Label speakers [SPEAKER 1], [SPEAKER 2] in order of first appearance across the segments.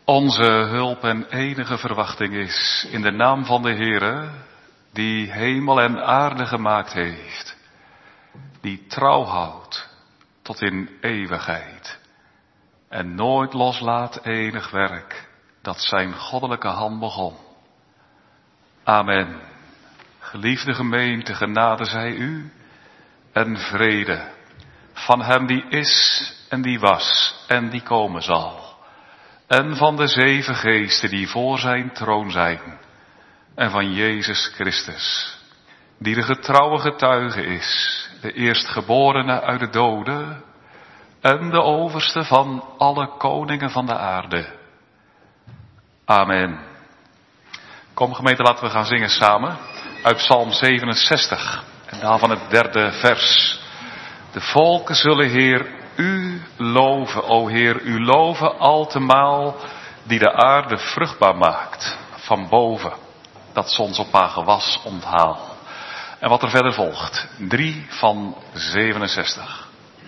[SPEAKER 1] Onze hulp en enige verwachting is in de naam van de Heere, die hemel en aarde gemaakt heeft, die trouw houdt tot in eeuwigheid en nooit loslaat enig werk dat zijn goddelijke hand begon. Amen. Geliefde gemeente, genade zij u en vrede van hem die is en die was en die komen zal. En van de 7 geesten die voor zijn troon zijn. En van Jezus Christus, die de getrouwe getuige is, de eerstgeborene uit de doden en de overste van alle koningen van de aarde. Amen. Kom gemeente, laten we gaan zingen samen uit Psalm 67 en daarvan het 3e vers. De volken zullen Heer u loven, o Heer, u loven altemaal die de aarde vruchtbaar maakt van boven, dat zons op haar gewas onthaal. En wat er verder volgt, 3 van 67.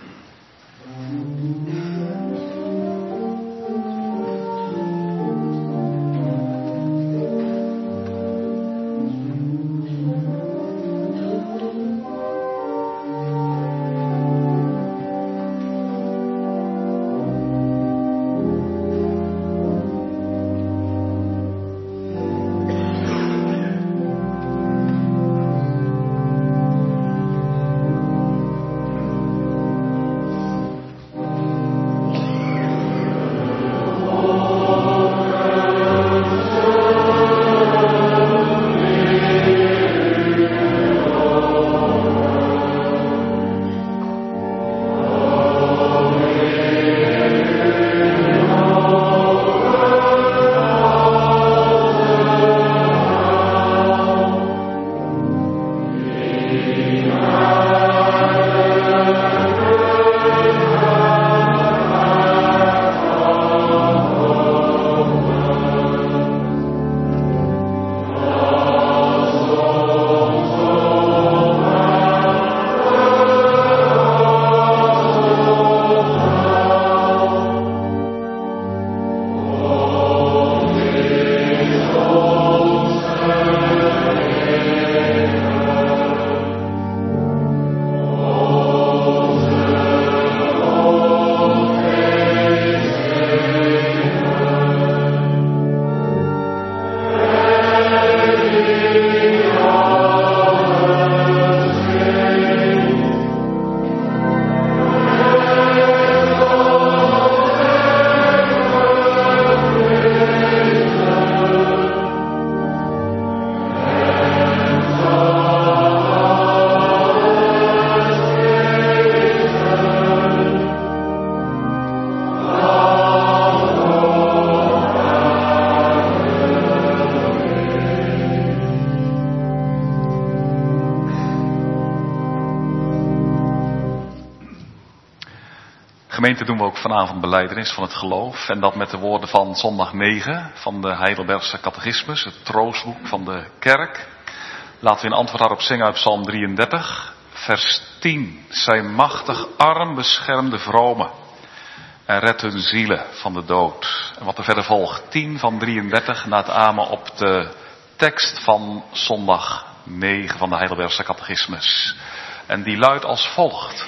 [SPEAKER 1] Gemeente, doen we ook vanavond belijdenis van het geloof. En dat met de woorden van zondag 9 van de Heidelbergse catechismus, het troostboek van de kerk. Laten we in antwoord daarop zingen uit Psalm 33, vers 10. Zijn machtig arm beschermt de vromen en redt hun zielen van de dood. En wat er verder volgt, 10 van 33, na het amen op de tekst van zondag 9 van de Heidelbergse catechismus. En die luidt als volgt.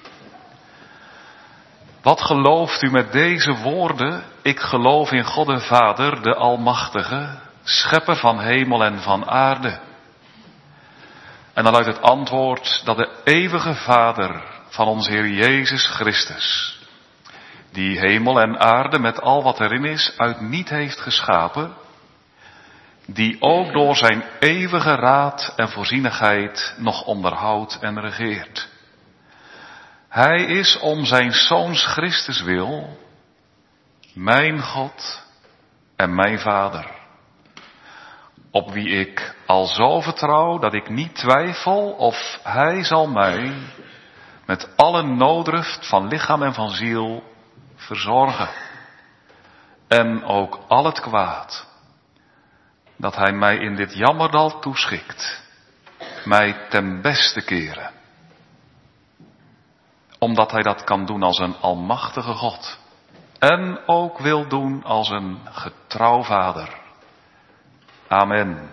[SPEAKER 1] Wat gelooft u met deze woorden? Ik geloof in God de Vader, de Almachtige, schepper van hemel en van aarde. En dan luidt het antwoord dat de eeuwige Vader van onze Heer Jezus Christus, die hemel en aarde met al wat erin is, uit niet heeft geschapen, die ook door zijn eeuwige raad en voorzienigheid nog onderhoudt en regeert. Hij is om zijn Zoons Christus wil, mijn God en mijn Vader, op wie ik al zo vertrouw dat ik niet twijfel of hij zal mij met alle nooddruft van lichaam en van ziel verzorgen. En ook al het kwaad dat hij mij in dit jammerdal toeschikt, mij ten beste keren. Omdat hij dat kan doen als een almachtige God, en ook wil doen als een getrouw vader. Amen.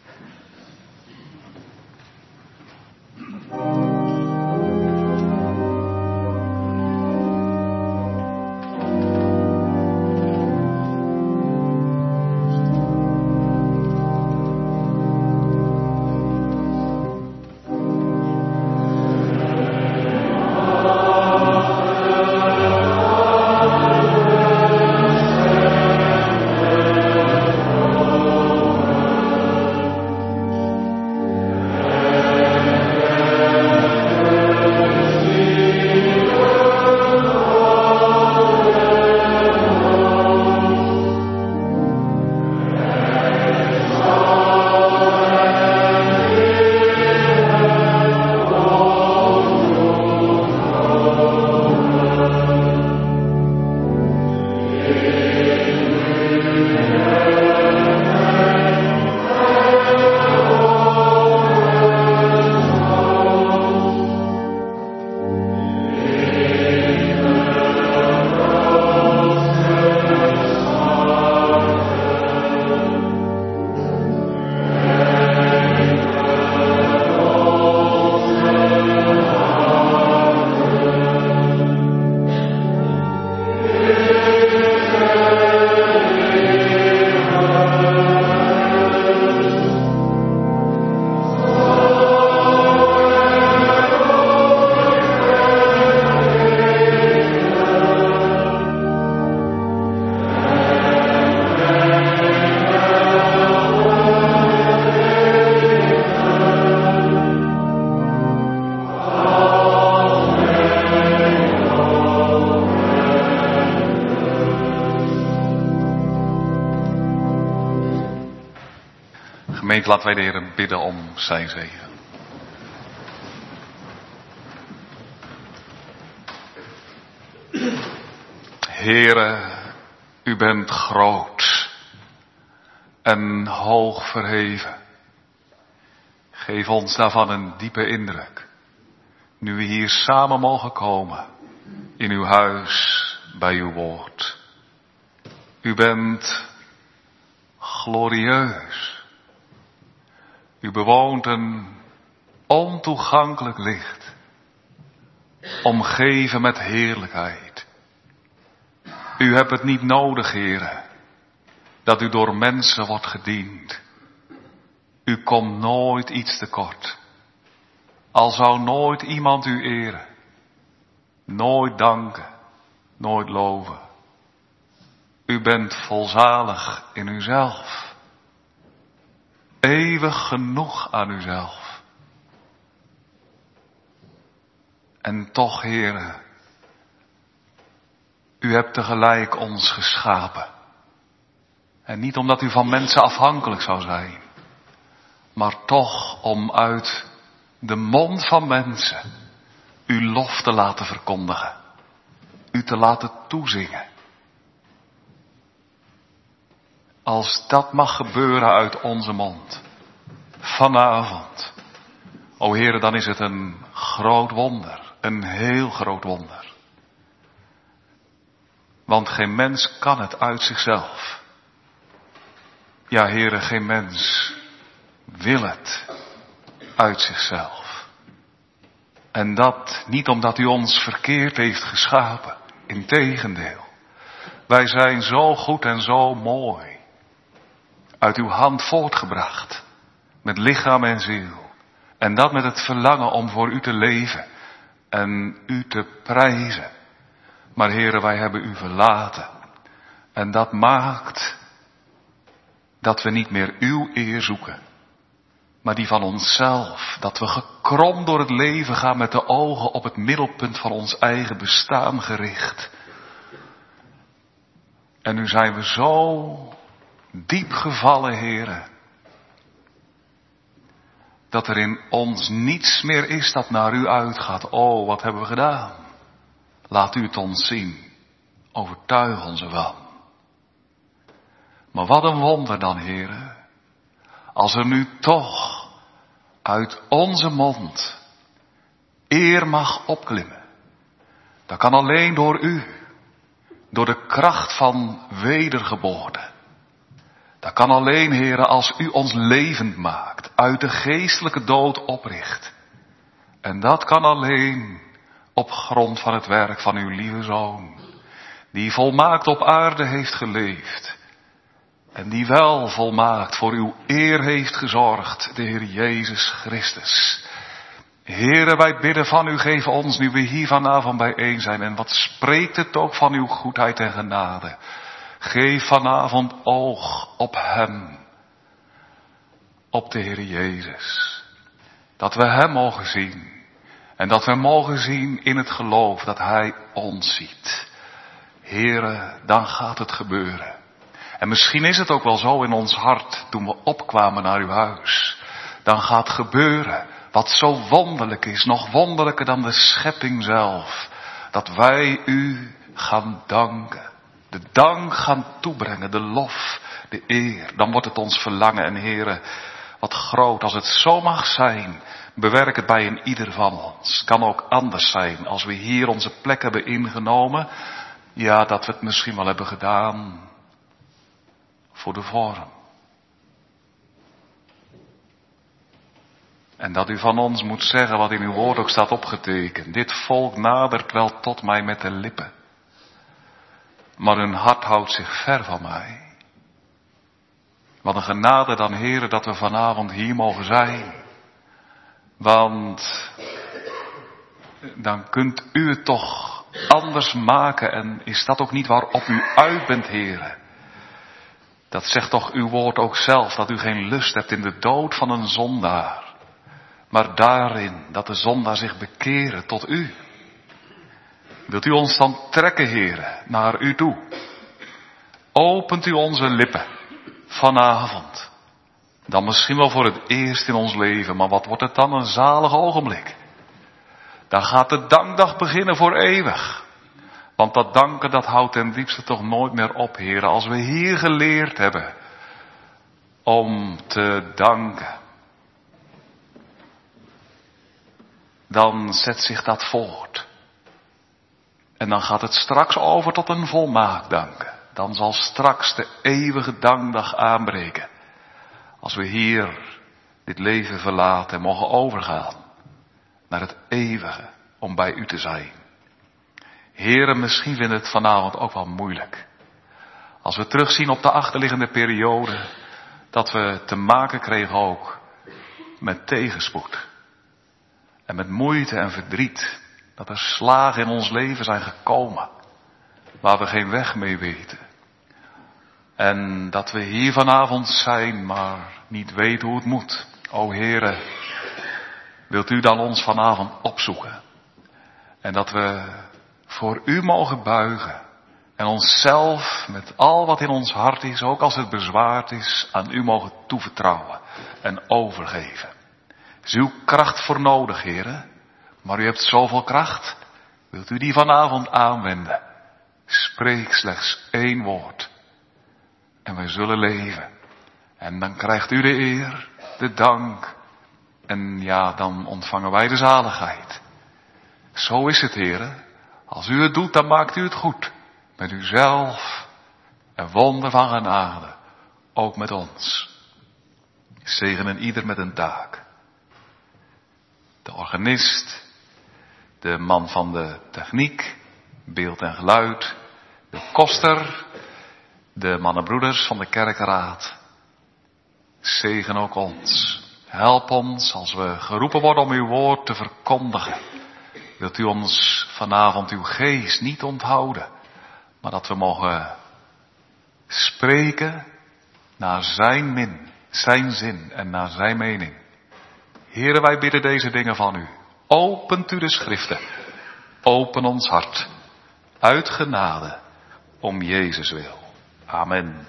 [SPEAKER 1] Gemeente, laten wij de Heer bidden om zijn zegen. Heere, u bent groot en hoog verheven. Geef ons daarvan een diepe indruk, nu we hier samen mogen komen, in uw huis, bij uw woord. U bent glorieus. U bewoont een ontoegankelijk licht, omgeven met heerlijkheid. U hebt het niet nodig, Heere, dat u door mensen wordt gediend. U komt nooit iets tekort. Al zou nooit iemand u eren, nooit danken, nooit loven. U bent volzalig in uzelf. Eeuwig genoeg aan uzelf. En toch, Heere, u hebt tegelijk ons geschapen. En niet omdat u van mensen afhankelijk zou zijn, maar toch om uit de mond van mensen uw lof te laten verkondigen. U te laten toezingen. Als dat mag gebeuren uit onze mond, vanavond, o Heere, dan is het een groot wonder, een heel groot wonder. Want geen mens kan het uit zichzelf. Ja, Heere, geen mens wil het uit zichzelf. En dat niet omdat u ons verkeerd heeft geschapen, integendeel. Wij zijn zo goed en zo mooi. Uit uw hand voortgebracht, met lichaam en ziel. En dat met het verlangen om voor u te leven en u te prijzen. Maar Heere, wij hebben u verlaten. En dat maakt dat we niet meer uw eer zoeken, maar die van onszelf. Dat we gekromd door het leven gaan met de ogen op het middelpunt van ons eigen bestaan gericht. En nu zijn we zo diep gevallen, Heere, dat er in ons niets meer is dat naar u uitgaat. Oh, wat hebben we gedaan? Laat u het ons zien. Overtuig ons ervan. Maar wat een wonder dan, Heere, als er nu toch uit onze mond eer mag opklimmen. Dat kan alleen door u. door de kracht van wedergeboorte. Dat kan alleen, Heere, als u ons levend maakt, uit de geestelijke dood opricht. En dat kan alleen op grond van het werk van uw lieve Zoon, die volmaakt op aarde heeft geleefd. En die wel volmaakt voor uw eer heeft gezorgd, de Heer Jezus Christus. Heere, wij bidden van u, geef ons nu we hier vanavond bijeen zijn. En wat spreekt het ook van uw goedheid en genade. Geef vanavond oog op hem. Op de Heer Jezus. Dat we hem mogen zien. En dat we mogen zien in het geloof dat hij ons ziet. Heere, dan gaat het gebeuren. En misschien is het ook wel zo in ons hart toen we opkwamen naar uw huis. Dan gaat gebeuren wat zo wonderlijk is, nog wonderlijker dan de schepping zelf. Dat wij u gaan danken. De dank gaan toebrengen, de lof, de eer. Dan wordt het ons verlangen. En Heere, wat groot als het zo mag zijn. Bewerk het bij een ieder van ons. Kan ook anders zijn als we hier onze plek hebben ingenomen. Ja, dat we het misschien wel hebben gedaan voor de vorm. En dat u van ons moet zeggen wat in uw woord ook staat opgetekend. Dit volk nadert wel tot mij met de lippen. Maar hun hart houdt zich ver van mij. Wat een genade dan, Heere, dat we vanavond hier mogen zijn. Want dan kunt u het toch anders maken. En is dat ook niet waarop u uit bent, Heere? Dat zegt toch uw woord ook zelf, dat u geen lust hebt in de dood van een zondaar. Maar daarin dat de zondaar zich bekeren tot u. Wilt u ons dan trekken, Heere, naar u toe? Opent u onze lippen vanavond. Dan misschien wel voor het eerst in ons leven, maar wat wordt het dan een zalig ogenblik. Dan gaat de dankdag beginnen voor eeuwig. Want dat danken, dat houdt ten diepste toch nooit meer op, Heere. Als we hier geleerd hebben om te danken, dan zet zich dat voort. En dan gaat het straks over tot een volmaakt danken. Dan zal straks de eeuwige dankdag aanbreken. Als we hier dit leven verlaten en mogen overgaan naar het eeuwige om bij u te zijn. Heren, misschien vinden het vanavond ook wel moeilijk. Als we terugzien op de achterliggende periode, dat we te maken kregen ook met tegenspoed. En met moeite en verdriet. Dat er slagen in ons leven zijn gekomen. Waar we geen weg mee weten. En dat we hier vanavond zijn, maar niet weten hoe het moet. O Heere, wilt u dan ons vanavond opzoeken. En dat we voor u mogen buigen. En onszelf met al wat in ons hart is, ook als het bezwaard is, aan u mogen toevertrouwen en overgeven. Is uw kracht voor nodig, Heere? Maar u hebt zoveel kracht. Wilt u die vanavond aanwenden? Spreek slechts 1 woord. En wij zullen leven. En dan krijgt u de eer, de dank. En ja, dan ontvangen wij de zaligheid. Zo is het, Heere. Als u het doet, dan maakt u het goed. Met uzelf. Een wonder van genade. Ook met ons. Zegenen ieder met een taak. De organist. De man van de techniek. Beeld en geluid. De koster. De mannenbroeders van de kerkenraad. Zegen ook ons. Help ons als we geroepen worden om uw woord te verkondigen. Wilt u ons vanavond uw geest niet onthouden. Maar dat we mogen spreken naar zijn zin en naar zijn mening. Heere, wij bidden deze dingen van u. Opent u de schriften. Open ons hart. Uit genade. Om Jezus wil. Amen.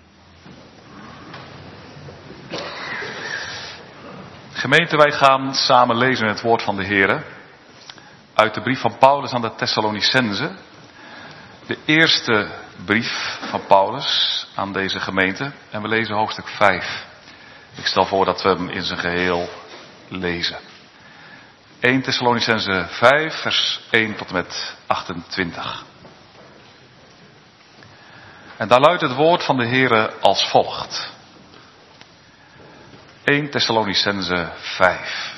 [SPEAKER 1] Gemeente, wij gaan samen lezen het woord van de Heere. Uit de brief van Paulus aan de Thessalonicenzen. De eerste brief van Paulus aan deze gemeente. En we lezen hoofdstuk 5. Ik stel voor dat we hem in zijn geheel lezen. 1 Thessalonicenzen 5 vers 1 tot en met 28. En daar luidt het woord van de Heere als volgt. 1 Thessalonicenzen 5.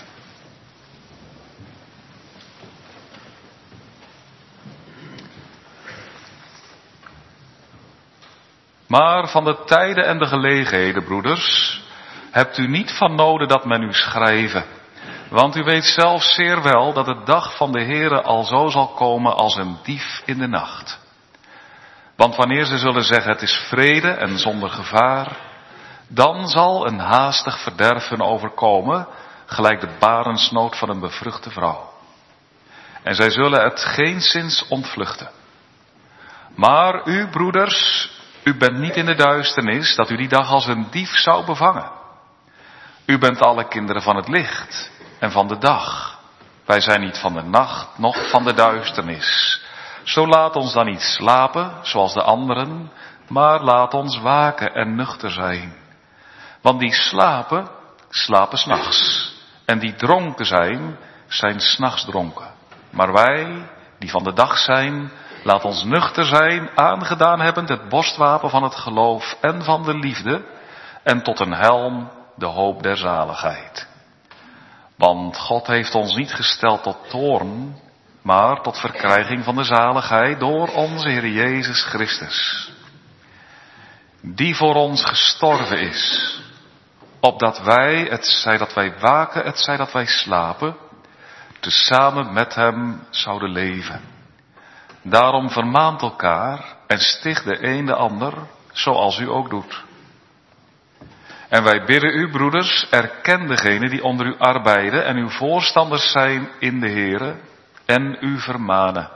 [SPEAKER 1] Maar van de tijden en de gelegenheden, broeders, hebt u niet van noden dat men u schrijve. Want u weet zelf zeer wel dat de dag van de Heere al zo zal komen als een dief in de nacht. Want wanneer ze zullen zeggen het is vrede en zonder gevaar, dan zal een haastig verderven overkomen, gelijk de barensnood van een bevruchte vrouw. En zij zullen het geenszins ontvluchten. Maar u, broeders, u bent niet in de duisternis, dat u die dag als een dief zou bevangen. U bent alle kinderen van het licht en van de dag. Wij zijn niet van de nacht, noch van de duisternis. Zo laat ons dan niet slapen, zoals de anderen, maar laat ons waken en nuchter zijn. Want die slapen, slapen 's nachts. En die dronken zijn 's nachts dronken. Maar wij, die van de dag zijn, laat ons nuchter zijn, aangedaan hebbend het borstwapen van het geloof en van de liefde, en tot een helm de hoop der zaligheid. Want God heeft ons niet gesteld tot toorn, maar tot verkrijging van de zaligheid door onze Heer Jezus Christus. Die voor ons gestorven is, opdat wij, het zij dat wij waken, het zij dat wij slapen, tezamen met hem zouden leven. Daarom vermaant elkaar en sticht de een de ander, zoals u ook doet. En wij bidden u, broeders, erken degenen die onder u arbeiden en uw voorstanders zijn in de Here en u vermanen.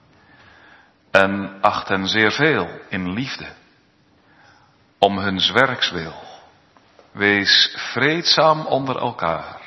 [SPEAKER 1] En acht hen zeer veel in liefde, om huns werks wil. Wees vreedzaam onder elkaar.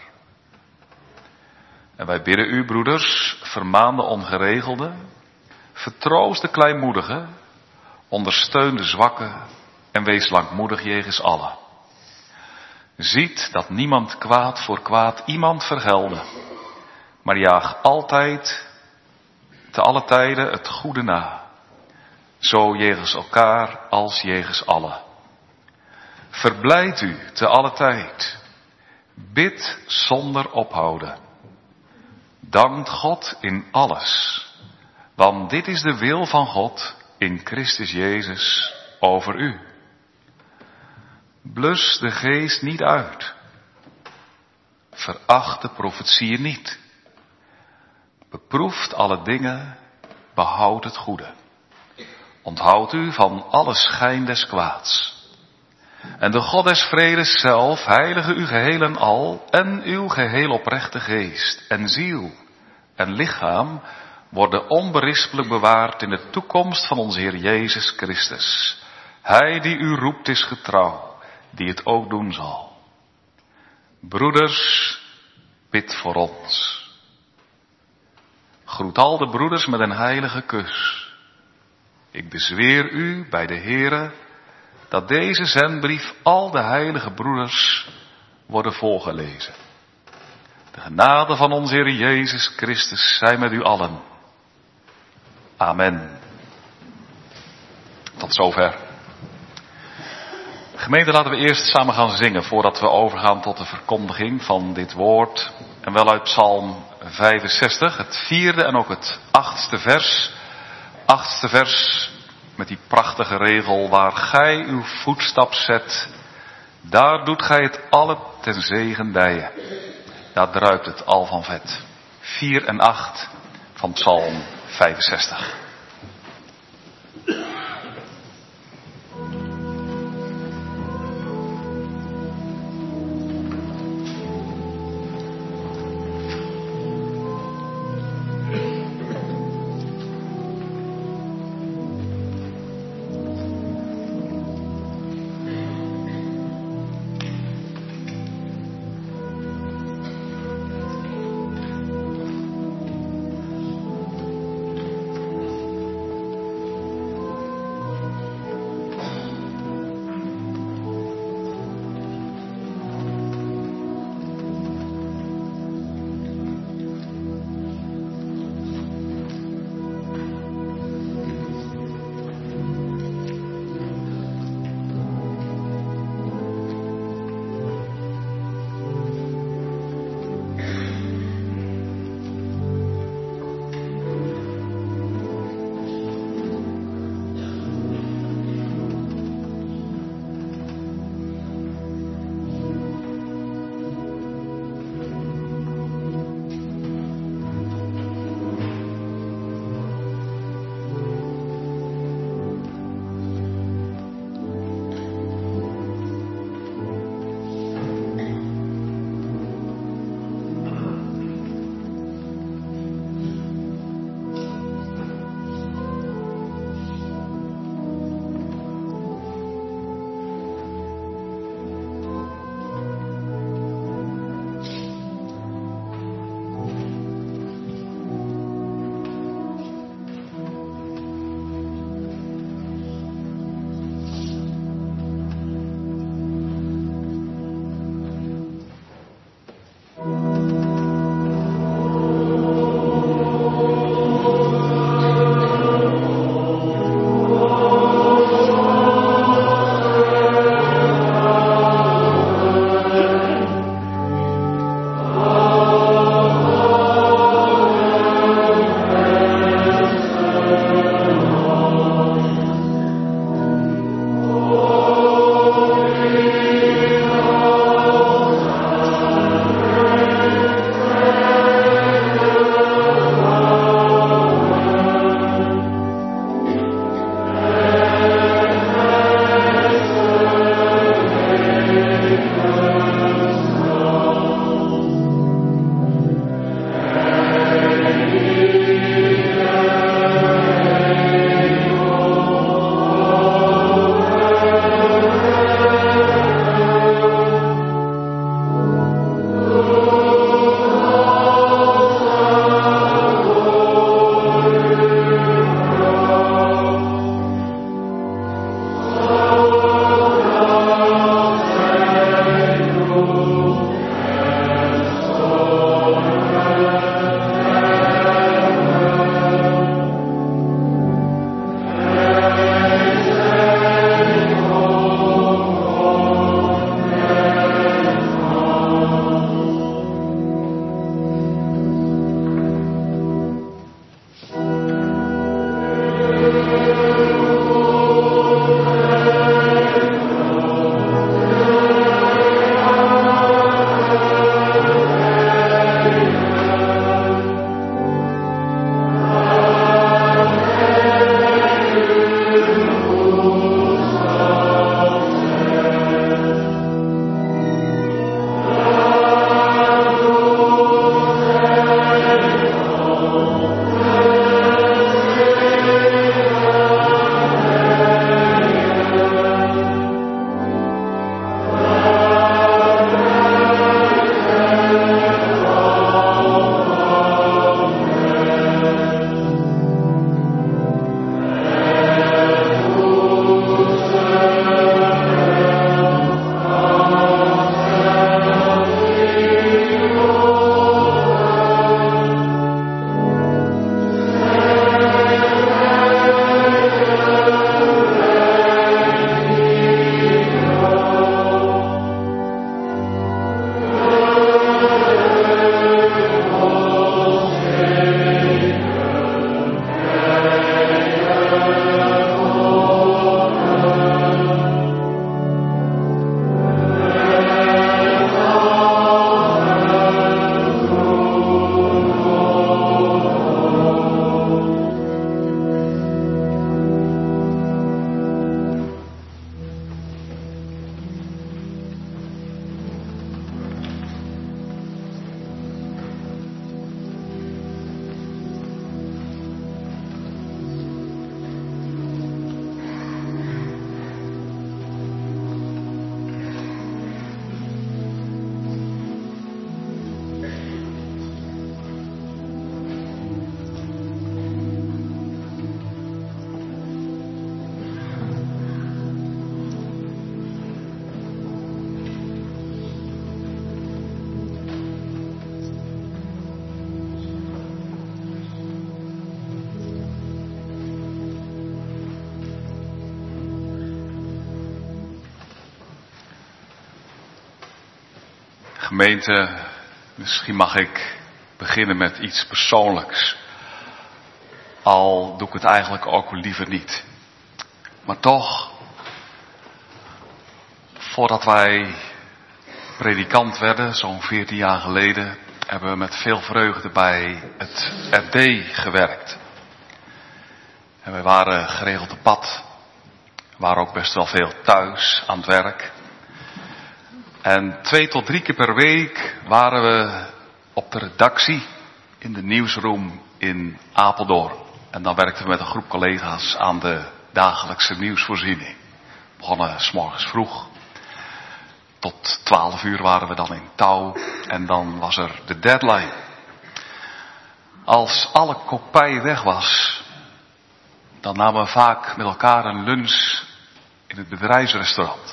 [SPEAKER 1] En wij bidden u, broeders, vermaan de ongeregelde, vertroost de kleinmoedige, ondersteun de zwakke en wees langmoedig jegens allen. Ziet dat niemand kwaad voor kwaad iemand vergelde, maar jaag altijd, te alle tijden het goede na, zo jegens elkaar als jegens allen. Verblijd u te alle tijd, bid zonder ophouden. Dank God in alles, want dit is de wil van God in Christus Jezus over u. Blus de geest niet uit. Veracht de profetieën niet. Beproeft alle dingen, behoud het goede. Onthoud u van alle schijn des kwaads. En de God des vredes zelf heilige u geheel en al en uw geheel oprechte geest en ziel en lichaam worden onberispelijk bewaard in de toekomst van onze Heer Jezus Christus. Hij die u roept is getrouw, die het ook doen zal. Broeders, bid voor ons. Groet al de broeders met een heilige kus. Ik bezweer u bij de Heere dat deze zendbrief al de heilige broeders worden voorgelezen. De genade van onze Heer Jezus Christus zij met u allen. Amen. Tot zover. Gemeente, laten we eerst samen gaan zingen voordat we overgaan tot de verkondiging van dit woord. En wel uit Psalm 65, het 4e en ook het 8e vers. 8e vers met die prachtige regel: waar gij uw voetstap zet, daar doet gij het alle ten zegen dijen. Daar druipt het al van vet. 4 en 8 van Psalm 65. Gemeente, misschien mag ik beginnen met iets persoonlijks. Al doe ik het eigenlijk ook liever niet. Maar toch, voordat wij predikant werden, zo'n 14 jaar geleden, hebben we met veel vreugde bij het RD gewerkt. En we waren geregeld op pad. We waren ook best wel veel thuis aan het werk. En 2 tot 3 keer per week waren we op de redactie in de nieuwsroom in Apeldoorn. En dan werkten we met een groep collega's aan de dagelijkse nieuwsvoorziening. We begonnen 's morgens vroeg. Tot 12 uur waren we dan in touw. En dan was er de deadline. Als alle kopij weg was, dan namen we vaak met elkaar een lunch in het bedrijfsrestaurant.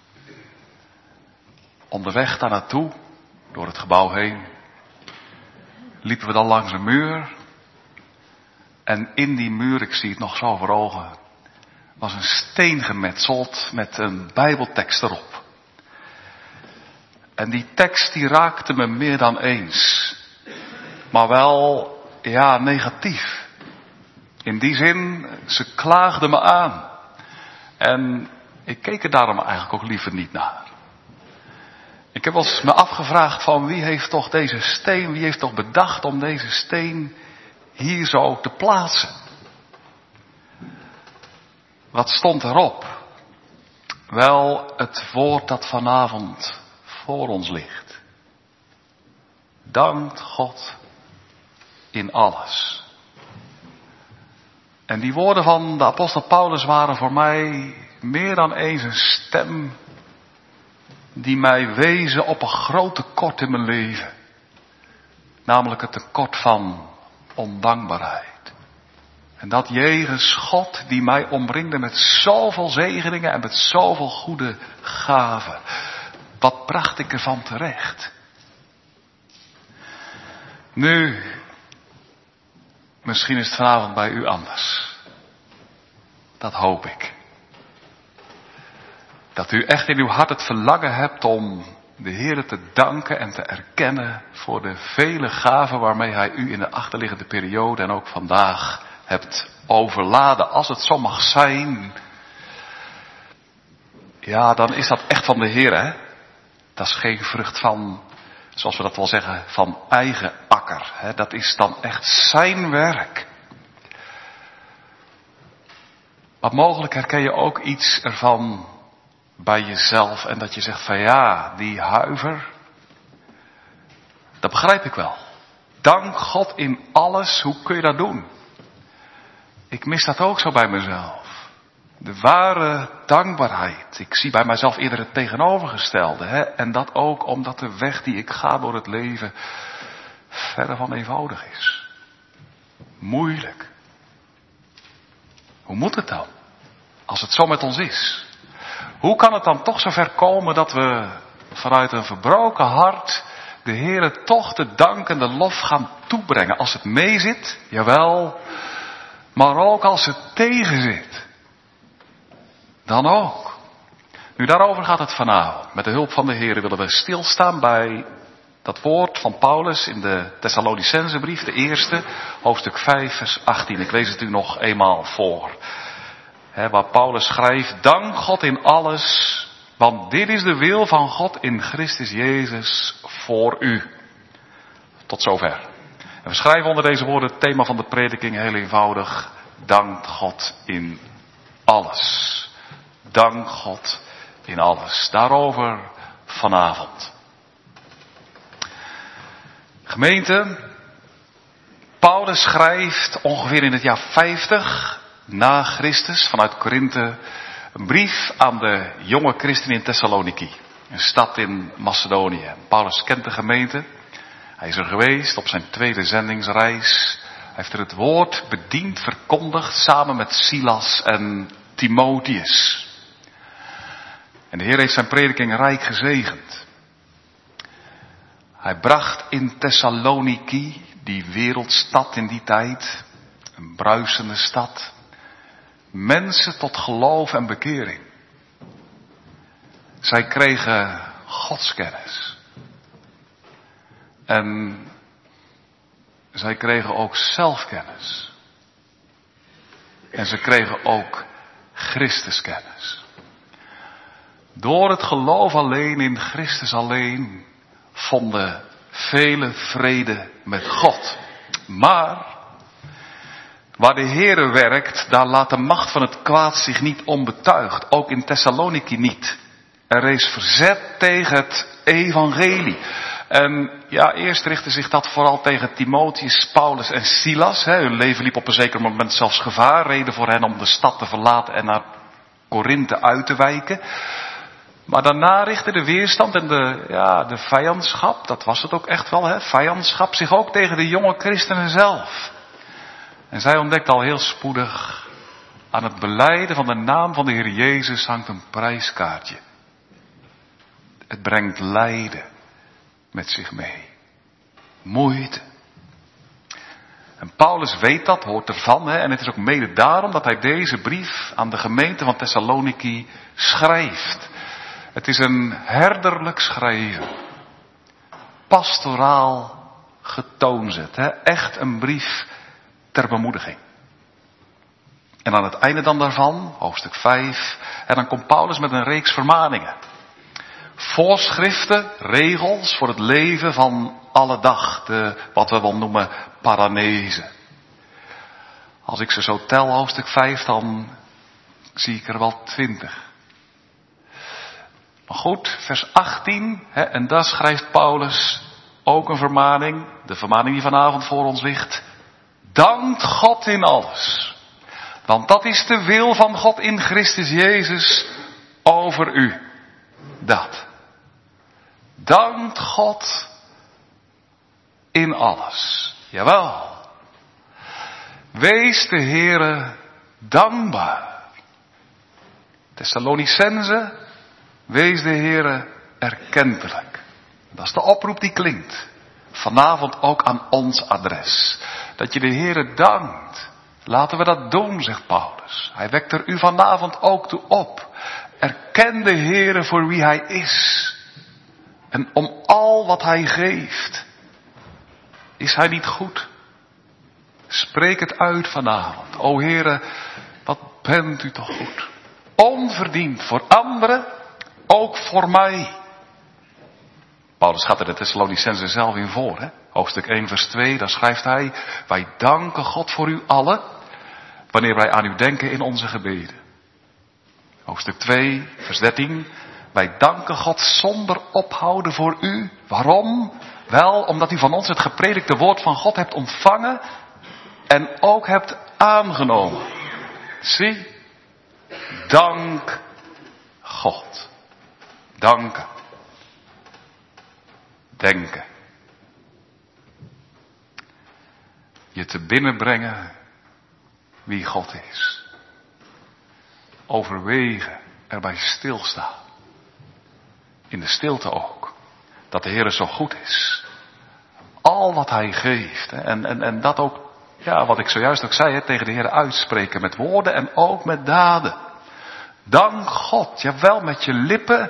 [SPEAKER 1] Onderweg daar naartoe, door het gebouw heen, liepen we dan langs een muur. En in die muur, ik zie het nog zo voor ogen, was een steen gemetseld met een bijbeltekst erop. En die tekst die raakte me meer dan eens. Maar wel, negatief. In die zin, ze klaagde me aan. En ik keek er daarom eigenlijk ook liever niet naar. Ik heb wel eens me afgevraagd van wie heeft toch deze steen, wie heeft toch bedacht om deze steen hier zo te plaatsen? Wat stond erop? Wel, het woord dat vanavond voor ons ligt. Dankt God in alles. En die woorden van de apostel Paulus waren voor mij meer dan eens een stem die mij wezen op een groot tekort in mijn leven. Namelijk het tekort van ondankbaarheid. En dat jegens God die mij omringde met zoveel zegeningen en met zoveel goede gaven. Wat bracht ik ervan terecht? Nu, misschien is het vanavond bij u anders. Dat hoop ik. Dat u echt in uw hart het verlangen hebt om de Heere te danken en te erkennen voor de vele gaven waarmee Hij u in de achterliggende periode en ook vandaag hebt overladen. Als het zo mag zijn, ja, dan is dat echt van de Heere, hè? Dat is geen vrucht van, zoals we dat wel zeggen, van eigen akker. Hè? Dat is dan echt zijn werk. Maar mogelijk herken je ook iets ervan bij jezelf en dat je zegt van ja, die huiver, dat begrijp ik wel. Dank God in alles, hoe kun je dat doen? Ik mis dat ook zo bij mezelf. De ware dankbaarheid. Ik zie bij mijzelf eerder het tegenovergestelde. Hè? En dat ook omdat de weg die ik ga door het leven verre van eenvoudig is. Moeilijk. Hoe moet het dan? Als het zo met ons is. Hoe kan het dan toch zover komen dat we vanuit een verbroken hart de Heere toch de dank en de lof gaan toebrengen? Als het meezit, jawel, maar ook als het tegenzit. Dan ook. Nu, daarover gaat het vanavond. Met de hulp van de Heere willen we stilstaan bij dat woord van Paulus in de Thessalonicensebrief, de eerste, hoofdstuk 5, vers 18. Ik lees het u nog eenmaal voor. Waar Paulus schrijft, dank God in alles, want dit is de wil van God in Christus Jezus voor u. Tot zover. En we schrijven onder deze woorden het thema van de prediking heel eenvoudig. Dank God in alles. Dank God in alles. Daarover vanavond. Gemeente, Paulus schrijft ongeveer in het jaar 50 na Christus vanuit Korinthe een brief aan de jonge christenen in Thessaloniki. Een stad in Macedonië. Paulus kent de gemeente. Hij is er geweest op zijn tweede zendingsreis. Hij heeft er het woord bediend, verkondigd samen met Silas en Timotheus. En de Heer heeft zijn prediking rijk gezegend. Hij bracht in Thessaloniki, die wereldstad in die tijd, een bruisende stad, mensen tot geloof en bekering. Zij kregen godskennis. En zij kregen ook zelfkennis. En ze kregen ook Christuskennis. Door het geloof alleen in Christus alleen vonden velen vrede met God. Maar waar de Heere werkt, daar laat de macht van het kwaad zich niet onbetuigd. Ook in Thessaloniki niet. Er is verzet tegen het evangelie. En ja, eerst richtte zich dat vooral tegen Timotheus, Paulus en Silas. Hun leven liep op een zeker moment zelfs gevaar. Reden voor hen om de stad te verlaten en naar Korinthe uit te wijken. Maar daarna richtte de weerstand en de vijandschap, dat was het ook echt wel, vijandschap, zich ook tegen de jonge christenen zelf. En zij ontdekt al heel spoedig, aan het belijden van de naam van de Heer Jezus hangt een prijskaartje. Het brengt lijden met zich mee. Moeite. En Paulus weet dat, hoort ervan, en het is ook mede daarom dat hij deze brief aan de gemeente van Thessaloniki schrijft. Het is een herderlijk schrijven. Pastoraal getoonzet. Echt een brief ter bemoediging. En aan het einde dan daarvan, hoofdstuk 5, en dan komt Paulus met een reeks vermaningen. Voorschriften, regels voor het leven van alle dag. Wat we wel noemen paranese. Als ik ze zo tel, hoofdstuk 5, dan zie ik er wel 20. Maar goed, vers 18, en daar schrijft Paulus ook een vermaning, de vermaning die vanavond voor ons ligt. Dankt God in alles, want dat is de wil van God in Christus Jezus over u. Dat. Dankt God in alles. Jawel. Wees de Heere dankbaar. Thessalonicense, wees de Heere erkentelijk. Dat is de oproep die klinkt. Vanavond ook aan ons adres. Dat je de Heere dankt. Laten we dat doen, zegt Paulus. Hij wekt er u vanavond ook toe op. Erken de Heere voor wie Hij is. En om al wat Hij geeft. Is Hij niet goed? Spreek het uit vanavond. O Heere, wat bent u toch goed. Onverdiend voor anderen, ook voor mij. Paulus gaat er de Thessalonicenzen zelf in voor. Hoofdstuk 1 vers 2, daar schrijft hij. Wij danken God voor u allen, wanneer wij aan u denken in onze gebeden. Hoofdstuk 2 vers 13. Wij danken God zonder ophouden voor u. Waarom? Wel, omdat u van ons het gepredikte woord van God hebt ontvangen en ook hebt aangenomen. Zie, dank God. Danken. Denken. Je te binnenbrengen wie God is. Overwegen, erbij stilstaan. In de stilte ook. Dat de Heer zo goed is. Al wat Hij geeft. En dat ook, ja, wat ik zojuist ook zei, tegen de Heer uitspreken met woorden en ook met daden. Dank God, jawel met je lippen.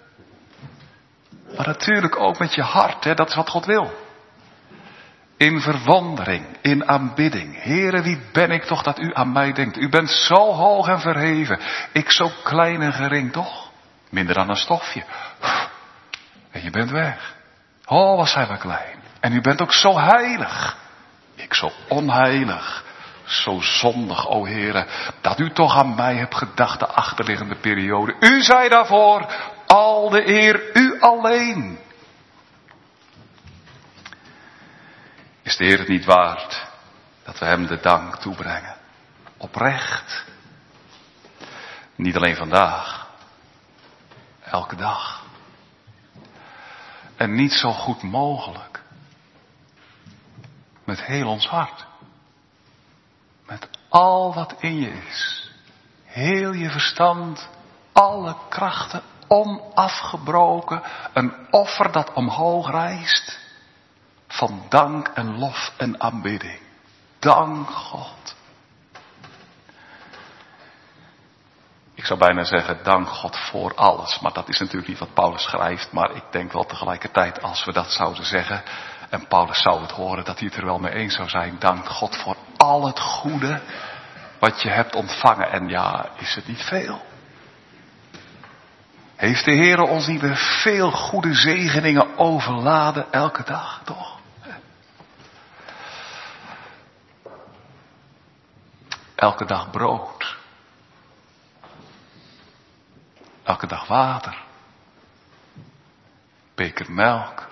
[SPEAKER 1] Maar natuurlijk ook met je hart, dat is wat God wil. In verwondering, in aanbidding. Heere, wie ben ik toch dat u aan mij denkt? U bent zo hoog en verheven. Ik zo klein en gering, toch? Minder dan een stofje. En je bent weg. Oh, was hij maar klein. En u bent ook zo heilig. Ik zo onheilig. Zo zondig, o Heere, dat u toch aan mij hebt gedacht de achterliggende periode. U zei daarvoor, al de eer u alleen. Is de Heer het niet waard dat we hem de dank toebrengen? Oprecht. Niet alleen vandaag. Elke dag. En niet zo goed mogelijk. Met heel ons hart. Met al wat in je is. Heel je verstand. Alle krachten onafgebroken. Een offer dat omhoog rijst. Van dank en lof en aanbidding. Dank God. Ik zou bijna zeggen, dank God voor alles. Maar dat is natuurlijk niet wat Paulus schrijft. Maar ik denk wel tegelijkertijd, als we dat zouden zeggen, En Paulus zou het horen dat hij het er wel mee eens zou zijn. Dank God voor al het goede wat je hebt ontvangen. En ja, is het niet veel? Heeft de Heer ons niet weer veel goede zegeningen overladen elke dag, toch? Elke dag brood. Elke dag water. Beker melk.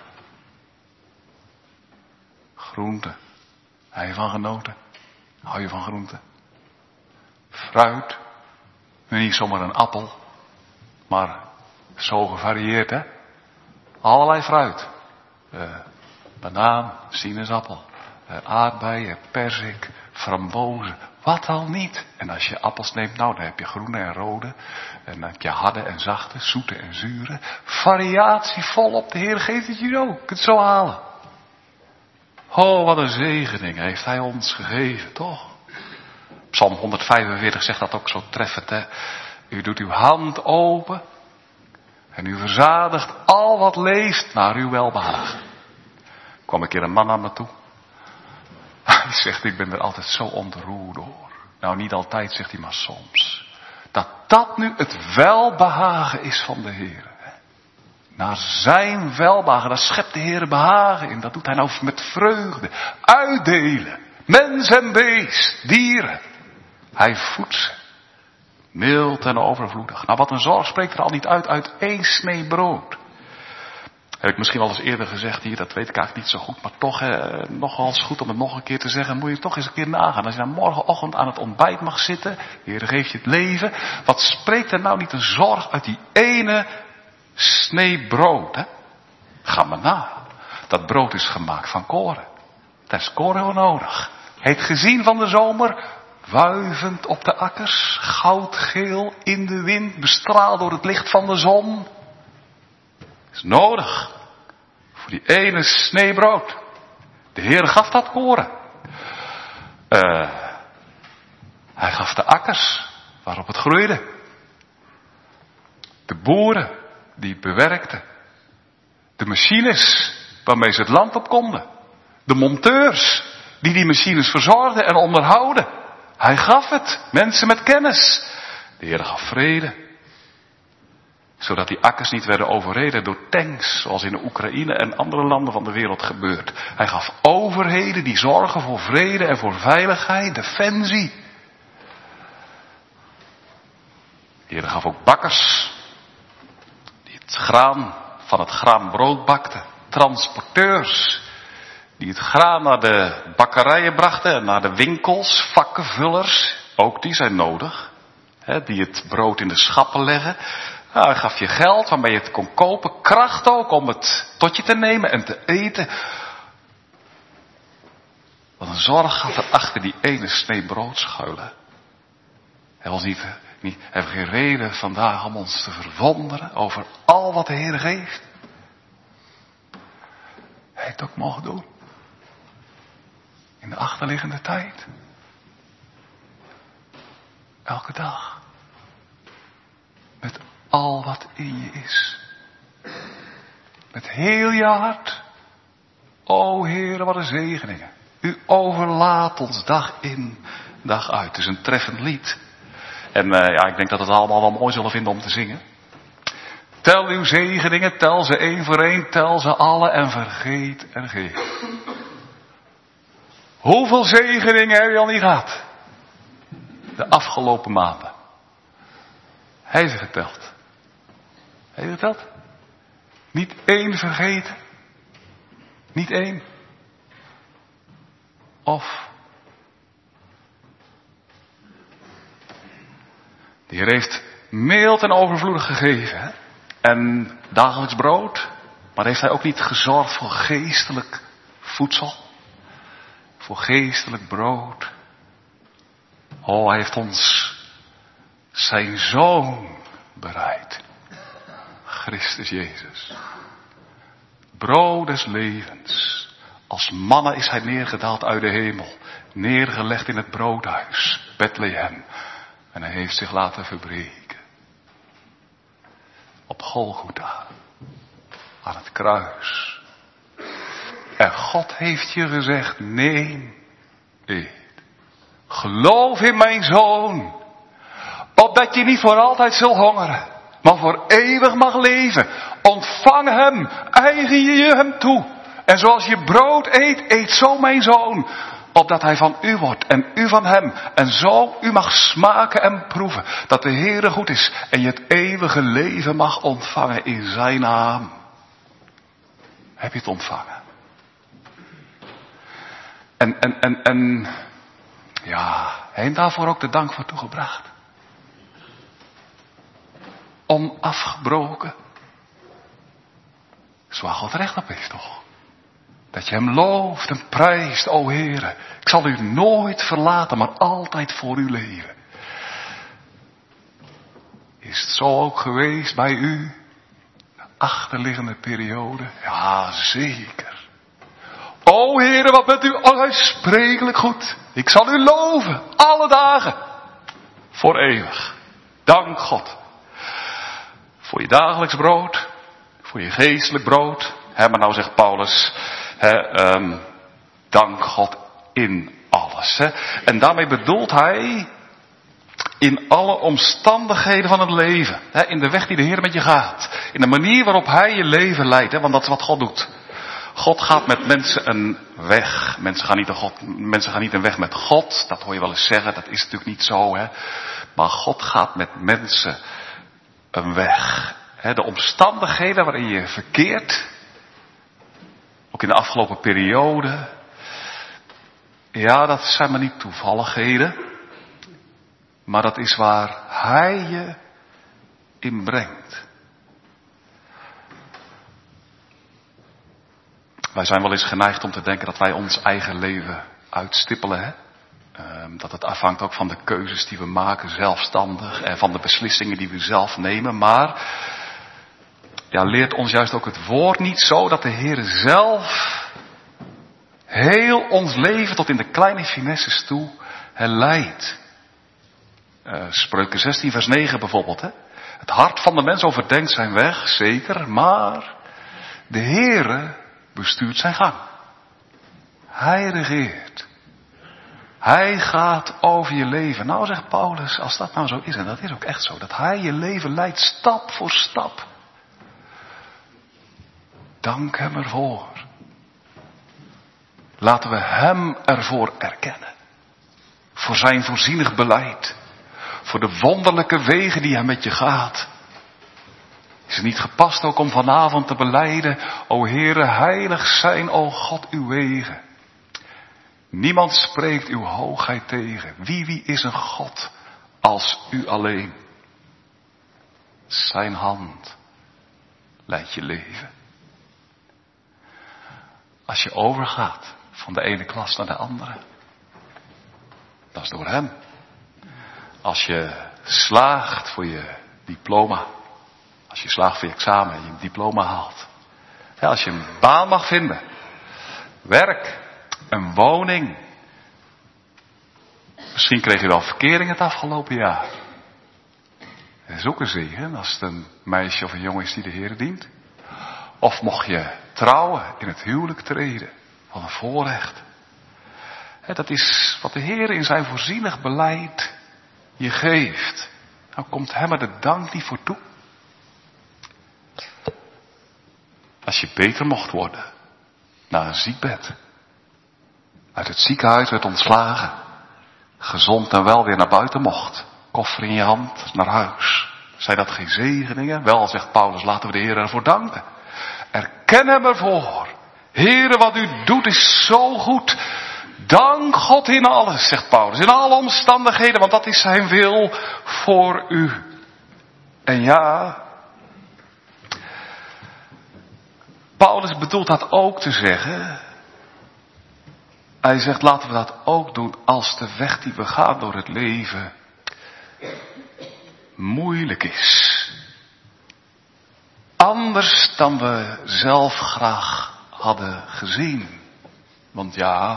[SPEAKER 1] Groente. Hou je van genoten? Hou je van groente? Fruit. Niet zomaar een appel. Maar zo gevarieerd, hè? Allerlei fruit. Banaan, sinaasappel, aardbeien, perzik, frambozen. Wat al niet. En als je appels neemt, nou dan heb je groene en rode. En dan heb je harde en zachte, zoete en zure. Variatie volop. De Heer geeft het je ook. Je kunt het zo halen. Oh, wat een zegening heeft Hij ons gegeven, toch? Psalm 145 zegt dat ook zo treffend, hè. U doet uw hand open. En u verzadigt al wat leeft naar uw welbehagen. Er kwam een keer een man naar me toe. Hij zegt, ik ben er altijd zo ontroerd door. Nou, niet altijd, zegt hij, maar soms. Dat nu het welbehagen is van de Heer. Naar zijn welbehagen, daar schept de Heer behagen in. Dat doet hij nou met vreugde. Uitdelen. Mens en beest, dieren. Hij voedt ze. Mild en overvloedig. Nou, wat een zorg spreekt er al niet uit één snee brood. Heb ik misschien al eens eerder gezegd hier, dat weet ik eigenlijk niet zo goed. Maar toch, nogal eens goed om het nog een keer te zeggen. Moet je toch eens een keer nagaan. Als je dan morgenochtend aan het ontbijt mag zitten. De Heer geeft je het leven. Wat spreekt er nou niet een zorg uit die ene snee brood, hè? Ga maar na. Dat brood is gemaakt van koren. Daar is koren voor nodig. Heeft gezien van de zomer, wuivend op de akkers, goudgeel in de wind, bestraald door het licht van de zon. Is nodig. Voor die ene snee brood. De Heer gaf dat koren. Hij gaf de akkers waarop het groeide. De boeren die het bewerkten. De machines waarmee ze het land op konden. De monteurs die machines verzorgden en onderhouden. Hij gaf het. Mensen met kennis. De Heer gaf vrede. Zodat die akkers niet werden overreden door tanks. Zoals in de Oekraïne en andere landen van de wereld gebeurt. Hij gaf overheden die zorgen voor vrede en voor veiligheid. Defensie. De Heer gaf ook bakkers. Die het graan van het graan brood bakten. Transporteurs. Die het graan naar de bakkerijen brachten en naar de winkels. Vakkenvullers. Ook die zijn nodig. Die het brood in de schappen leggen. Nou, hij gaf je geld waarmee je het kon kopen. Kracht ook om het tot je te nemen en te eten. Wat een zorg gaat er achter die ene snee brood schuilen. Hij was heeft geen reden vandaag om ons te verwonderen over al wat de Heer geeft. Hij heeft het ook mogen doen. In de achterliggende tijd. Elke dag. Met al wat in je is. Met heel je hart. O Heer, wat een zegeningen. U overlaat ons dag in, dag uit. Het is een treffend lied. En ik denk dat we het allemaal wel mooi zullen vinden om te zingen. Tel uw zegeningen, tel ze één voor één, tel ze alle en vergeet er geen. Hoeveel zegeningen heb je al niet gehad? De afgelopen maanden. Hij heeft ze geteld. Heeft je geteld? Niet één vergeten. Niet één. Of. De Heer heeft mild en overvloedig gegeven. Hè? En dagelijks brood. Maar heeft Hij ook niet gezorgd voor geestelijk voedsel? Voor geestelijk brood. Oh, Hij heeft ons zijn Zoon bereid. Christus Jezus. Brood des levens. Als manna is Hij neergedaald uit de hemel. Neergelegd in het broodhuis. Bethlehem. En Hij heeft zich laten verbreken. Op Golgotha. Aan het kruis. En God heeft je gezegd, neem, eet. Geloof in mijn zoon. Opdat je niet voor altijd zult hongeren, maar voor eeuwig mag leven. Ontvang hem, eigen je hem toe. En zoals je brood eet, eet zo mijn zoon. Opdat hij van u wordt en u van hem. En zo u mag smaken en proeven dat de Heere goed is. En je het eeuwige leven mag ontvangen in zijn naam. Heb je het ontvangen? En ja, heeft daarvoor ook de dank voor toegebracht. Onafgebroken. Zo waar God recht op heeft toch? Dat je hem looft en prijst, o Heere. Ik zal u nooit verlaten, maar altijd voor u leven. Is het zo ook geweest bij u? De achterliggende periode? Ja, zeker. O Heere, wat bent u onuitsprekelijk goed. Ik zal u loven, alle dagen. Voor eeuwig. Dank God. Voor je dagelijks brood. Voor je geestelijk brood. Maar nou zegt Paulus, dank God in alles. En daarmee bedoelt hij in alle omstandigheden van het leven. In de weg die de Heer met je gaat. In de manier waarop hij je leven leidt. Want dat is wat God doet. God gaat met mensen een weg. Mensen gaan niet een weg met God. Dat hoor je wel eens zeggen. Dat is natuurlijk niet zo. Maar God gaat met mensen een weg. De omstandigheden waarin je verkeert. Ook in de afgelopen periode. Ja, dat zijn maar niet toevalligheden. Maar dat is waar hij je in brengt. Wij zijn wel eens geneigd om te denken dat wij ons eigen leven uitstippelen. Dat het afhangt ook van de keuzes die we maken zelfstandig. En van de beslissingen die we zelf nemen. Maar ja, leert ons juist ook het woord niet zo dat de Heer zelf heel ons leven tot in de kleine finesses toe leidt. Spreuken 16 vers 9 bijvoorbeeld. Het hart van de mens overdenkt zijn weg, zeker. Maar de Heere bestuurt zijn gang. Hij regeert. Hij gaat over je leven. Nou zegt Paulus, als dat nou zo is, en dat is ook echt zo, dat hij je leven leidt stap voor stap. Dank hem ervoor. Laten we hem ervoor erkennen. Voor zijn voorzienig beleid. Voor de wonderlijke wegen die hij met je gaat. Is het niet gepast ook om vanavond te belijden, o Heere, heilig zijn, o God, uw wegen. Niemand spreekt uw hoogheid tegen. Wie is een God als u alleen? Zijn hand leidt je leven. Als je overgaat van de ene klas naar de andere, dat is door hem. Als je slaagt voor je diploma, als je slaagt voor je examen en je diploma haalt. Ja, als je een baan mag vinden, werk, een woning. Misschien kreeg je wel verkering het afgelopen jaar. Dat is ook een zegen als het een meisje of een jongen is die de Heer dient. Of mocht je trouwen, in het huwelijk treden. Wat een voorrecht. Dat is wat de Heer in zijn voorzienig beleid je geeft. Nou komt hem er de dank niet voor toe. Als je beter mocht worden. Na een ziekbed. Uit het ziekenhuis werd ontslagen. Gezond en wel weer naar buiten mocht. Koffer in je hand, naar huis. Zijn dat geen zegeningen? Wel, zegt Paulus, laten we de Heer ervoor danken. Erken hem ervoor. Heere, wat u doet is zo goed. Dank God in alles, zegt Paulus. In alle omstandigheden, want dat is zijn wil voor u. En ja, Paulus bedoelt dat ook te zeggen. Hij zegt, laten we dat ook doen als de weg die we gaan door het leven moeilijk is. Anders dan we zelf graag hadden gezien. Want ja,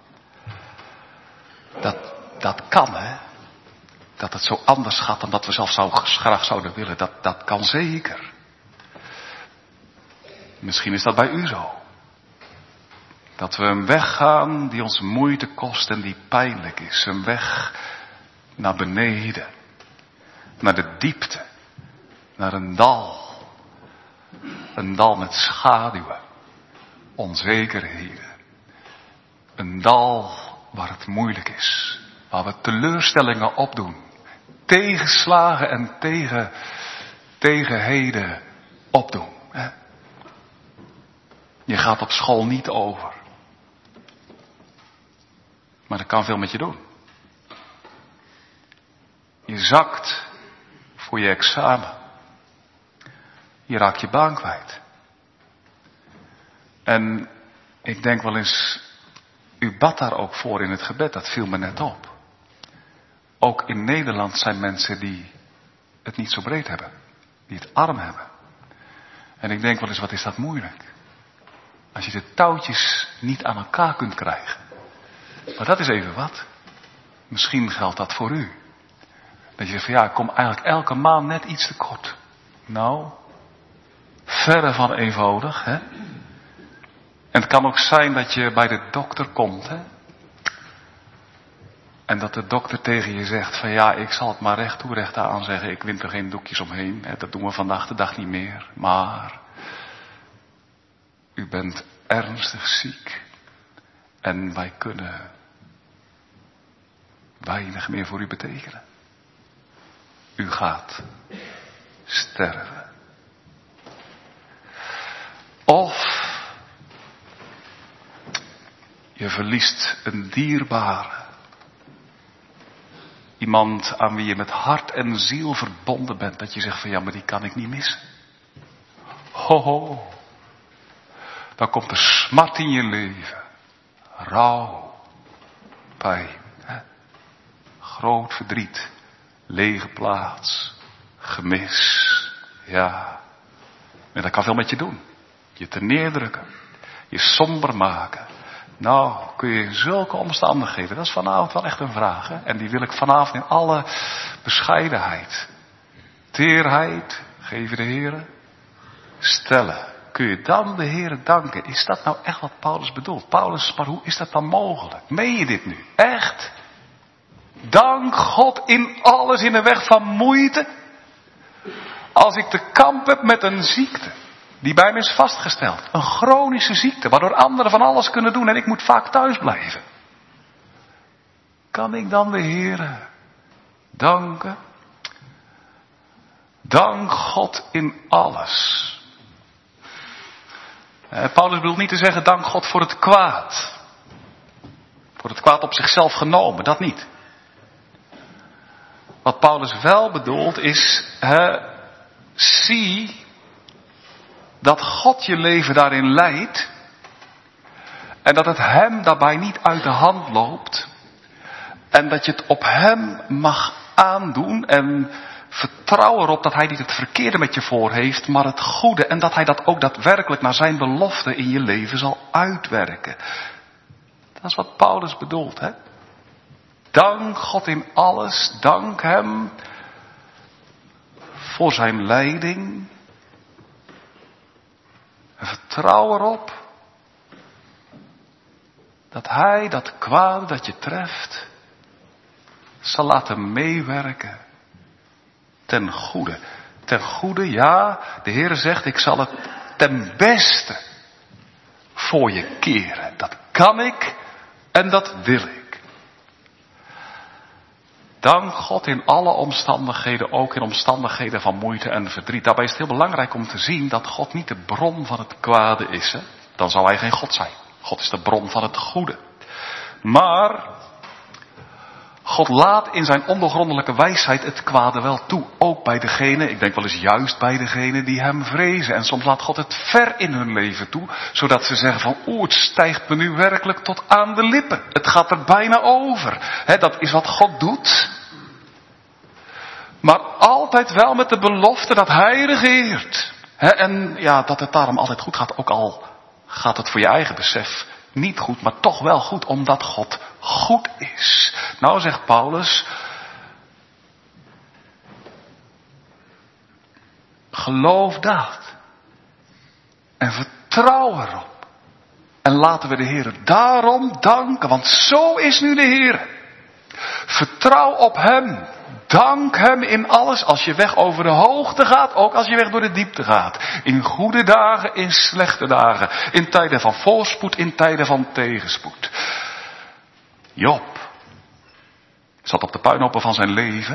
[SPEAKER 1] dat kan hè. Dat het zo anders gaat dan dat we zelf graag zouden willen. Dat kan zeker. Misschien is dat bij u zo. Dat we een weg gaan die ons moeite kost en die pijnlijk is. Een weg naar beneden. Naar de diepte. Naar een dal. Een dal met schaduwen. Onzekerheden. Een dal waar het moeilijk is. Waar we teleurstellingen opdoen. Tegenslagen en tegenheden opdoen. Je gaat op school niet over. Maar dat kan veel met je doen. Je zakt voor je examen. Je raakt je baan kwijt. En ik denk wel eens, u bad daar ook voor in het gebed, dat viel me net op. Ook in Nederland zijn mensen die het niet zo breed hebben. Die het arm hebben. En ik denk wel eens, wat is dat moeilijk. Als je de touwtjes niet aan elkaar kunt krijgen. Maar dat is even wat. Misschien geldt dat voor u. Dat je zegt van ja, ik kom eigenlijk elke maand net iets te kort. Nou, verre van eenvoudig, hè. En het kan ook zijn dat je bij de dokter komt, hè. En dat de dokter tegen je zegt van ja, ik zal het maar recht toe recht aan zeggen. Ik wint er geen doekjes omheen. Hè. Dat doen we vandaag de dag niet meer. Maar u bent ernstig ziek. En wij kunnen weinig meer voor u betekenen. U gaat sterven. Of je verliest een dierbare. Iemand aan wie je met hart en ziel verbonden bent. Dat je zegt van ja, maar die kan ik niet missen. Ho ho. Dan komt er smart in je leven. Rouw. Pijn. Hè? Groot verdriet. Lege plaats. Gemis. Ja. En dat kan veel met je doen. Je terneerdrukken. Je somber maken. Nou, kun je in zulke omstandigheden. Dat is vanavond wel echt een vraag. Hè? En die wil ik vanavond in alle bescheidenheid. Teerheid. Geven de Heere. Stellen. Kun je dan de Heere danken? Is dat nou echt wat Paulus bedoelt? Paulus, maar hoe is dat dan mogelijk? Meen je dit nu? Echt? Dank God in alles in de weg van moeite. Als ik te kamp heb met een ziekte. Die bij me is vastgesteld. Een chronische ziekte. Waardoor anderen van alles kunnen doen. En ik moet vaak thuis blijven. Kan ik dan de Heere danken? Dank God in alles. Paulus bedoelt niet te zeggen dank God voor het kwaad. Voor het kwaad op zichzelf genomen, dat niet. Wat Paulus wel bedoelt is, zie dat God je leven daarin leidt. En dat het hem daarbij niet uit de hand loopt. En dat je het op hem mag aandoen en vertrouw erop dat hij niet het verkeerde met je voor heeft, maar het goede. En dat hij dat ook daadwerkelijk naar zijn belofte in je leven zal uitwerken. Dat is wat Paulus bedoelt, hè. Dank God in alles. Dank hem voor zijn leiding. En vertrouw erop dat hij dat kwade dat je treft zal laten meewerken ten goede. Ten goede, ja, de Heere zegt, ik zal het ten beste voor je keren. Dat kan ik en dat wil ik. Dank God in alle omstandigheden, ook in omstandigheden van moeite en verdriet. Daarbij is het heel belangrijk om te zien dat God niet de bron van het kwade is. Hè? Dan zou hij geen God zijn. God is de bron van het goede. Maar God laat in zijn ondoorgrondelijke wijsheid het kwade wel toe. Ook bij degenen, ik denk wel eens juist bij degenen die hem vrezen. En soms laat God het ver in hun leven toe. Zodat ze zeggen van, het stijgt me nu werkelijk tot aan de lippen. Het gaat er bijna over. Dat is wat God doet. Maar altijd wel met de belofte dat hij regeert. En ja, dat het daarom altijd goed gaat. Ook al gaat het voor je eigen besef niet goed, maar toch wel goed, omdat God goed is. Nou, zegt Paulus, geloof dat. En vertrouw erop. En laten we de Heer daarom danken, want zo is nu de Heer. Vertrouw op Hem. Dank Hem in alles, als je weg over de hoogte gaat, ook als je weg door de diepte gaat. In goede dagen, in slechte dagen. In tijden van voorspoed, in tijden van tegenspoed. Job zat op de puinhopen van zijn leven.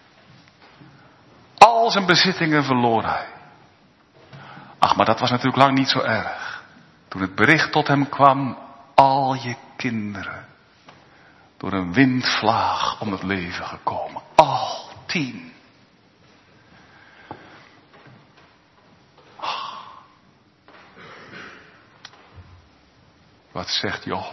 [SPEAKER 1] Al zijn bezittingen verloor hij. Ach, maar dat was natuurlijk lang niet zo erg. Toen het bericht tot hem kwam, al je kinderen door een windvlaag om het leven gekomen. Al 10. Ach. Wat zegt Job?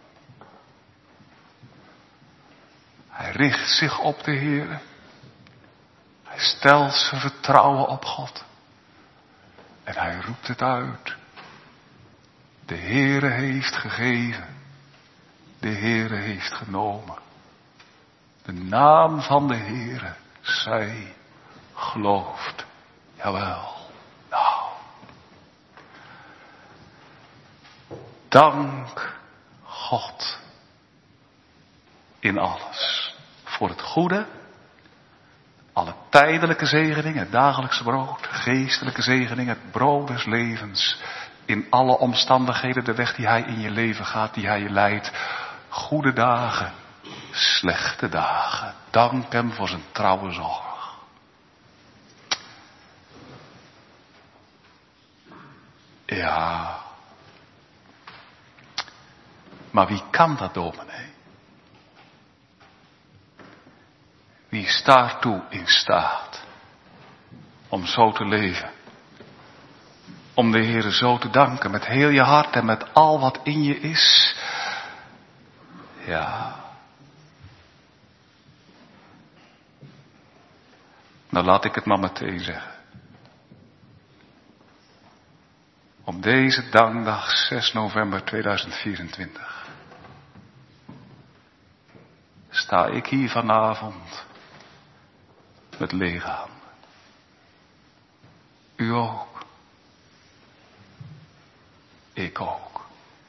[SPEAKER 1] Hij richt zich op de Heer. Hij stelt zijn vertrouwen op God. En hij roept het uit. De Heere heeft gegeven. De Heere heeft genomen. De naam van de Heere zij gelooft. Jawel. Nou. Dank God. In alles. Voor het goede. Alle tijdelijke zegeningen, het dagelijkse brood, geestelijke zegeningen, het brood des levens. In alle omstandigheden de weg die Hij in je leven gaat, die Hij je leidt. Goede dagen, slechte dagen. Dank Hem voor zijn trouwe zorg. Ja. Maar wie kan dat, dominee? Wie is daartoe in staat om zo te leven? Om de Heere zo te danken met heel je hart en met al wat in je is? Ja. Nou, laat ik het maar meteen zeggen. Op deze dankdag 6 november 2024 sta ik hier vanavond met lege handen. U ook. Ik ook.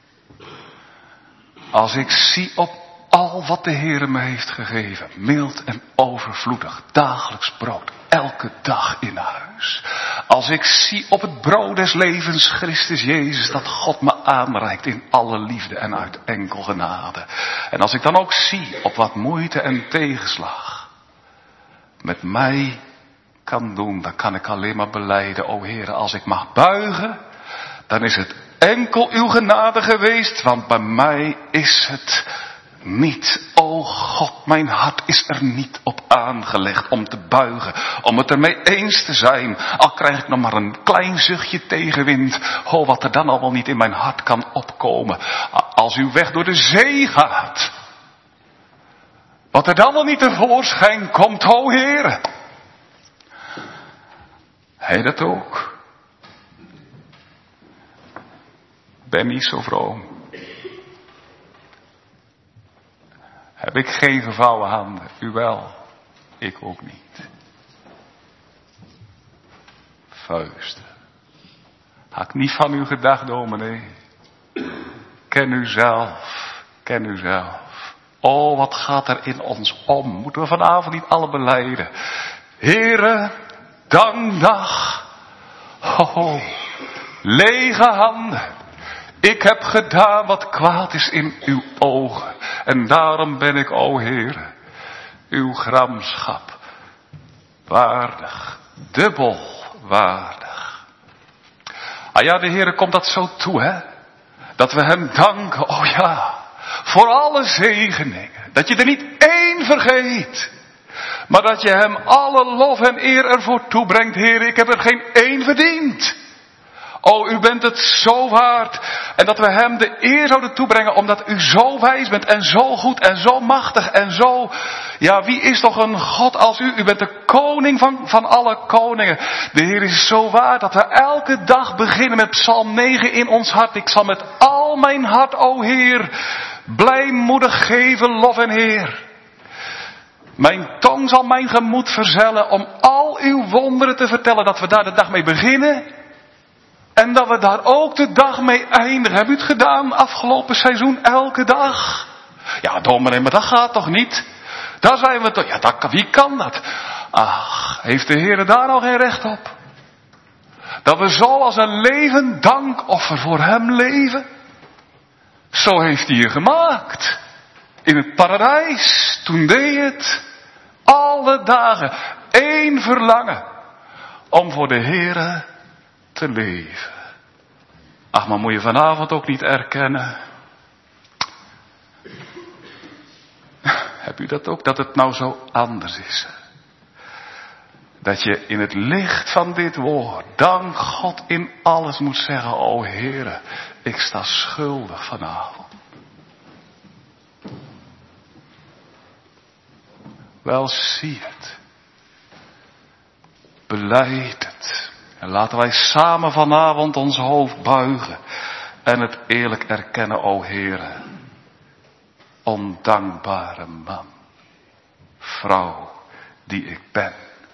[SPEAKER 1] Als ik zie op al wat de Heere me heeft gegeven, mild en overvloedig, dagelijks brood, elke dag in huis. Als ik zie op het brood des levens, Christus Jezus, dat God me aanreikt in alle liefde en uit enkel genade. En als ik dan ook zie op wat moeite en tegenslag met mij kan doen, dan kan ik alleen maar belijden, o Heere, als ik mag buigen, dan is het enkel uw genade geweest, want bij mij is het niet. O God, mijn hart is er niet op aangelegd om te buigen, om het ermee eens te zijn, al krijg ik nog maar een klein zuchtje tegenwind. O, wat er dan al wel niet in mijn hart kan opkomen, als uw weg door de zee gaat. Wat er dan wel niet tevoorschijn komt, o Heere. Hij dat ook. Ben niet zo vroom. Heb ik geen gevouwen handen? U wel. Ik ook niet. Vuisten. Had ik niet van u gedacht, dominee. Ken u zelf. Ken u zelf. Oh, wat gaat er in ons om? Moeten we vanavond niet alle belijden? Heere, dankdag. Oh, lege handen. Ik heb gedaan wat kwaad is in uw ogen. En daarom ben ik, o Heere, uw gramschap waardig. Dubbel waardig. Ah ja, de Heere komt dat zo toe, hè? Dat we hem danken, oh ja, voor alle zegeningen. Dat je er niet één vergeet. Maar dat je hem alle lof en eer ervoor toebrengt, Heer. Ik heb er geen één verdiend. O, u bent het zo waard. En dat we hem de eer zouden toebrengen, omdat u zo wijs bent en zo goed en zo machtig en zo... Ja, wie is toch een God als u? U bent de koning van alle koningen. De Heer is zo waard dat we elke dag beginnen met Psalm 9 in ons hart. Ik zal met al mijn hart, o Heer, blijmoedig geven lof en eer. Mijn tong zal mijn gemoed verzellen om al uw wonderen te vertellen, dat we daar de dag mee beginnen En dat we daar ook de dag mee eindigen. Hebben u het gedaan afgelopen seizoen? Elke dag? Ja, dominee, maar dat gaat toch niet? Daar zijn we toch. Ja, wie kan dat? Ach, heeft de Heer daar nog geen recht op? Dat we zo als een levend dankoffer voor hem leven? Zo heeft hij je gemaakt. In het paradijs. Toen deed je het. Alle dagen. 1 verlangen. Om voor de Heere te leven. Ach, maar moet je vanavond ook niet erkennen. Heb u dat ook? Dat het nou zo anders is. Dat je in het licht van dit woord, dank God in alles moet zeggen, o Heere, ik sta schuldig vanavond. Wel, zie het. Belijd het. En laten wij samen vanavond ons hoofd buigen en het eerlijk erkennen, o Heere. Ondankbare man, vrouw die ik ben.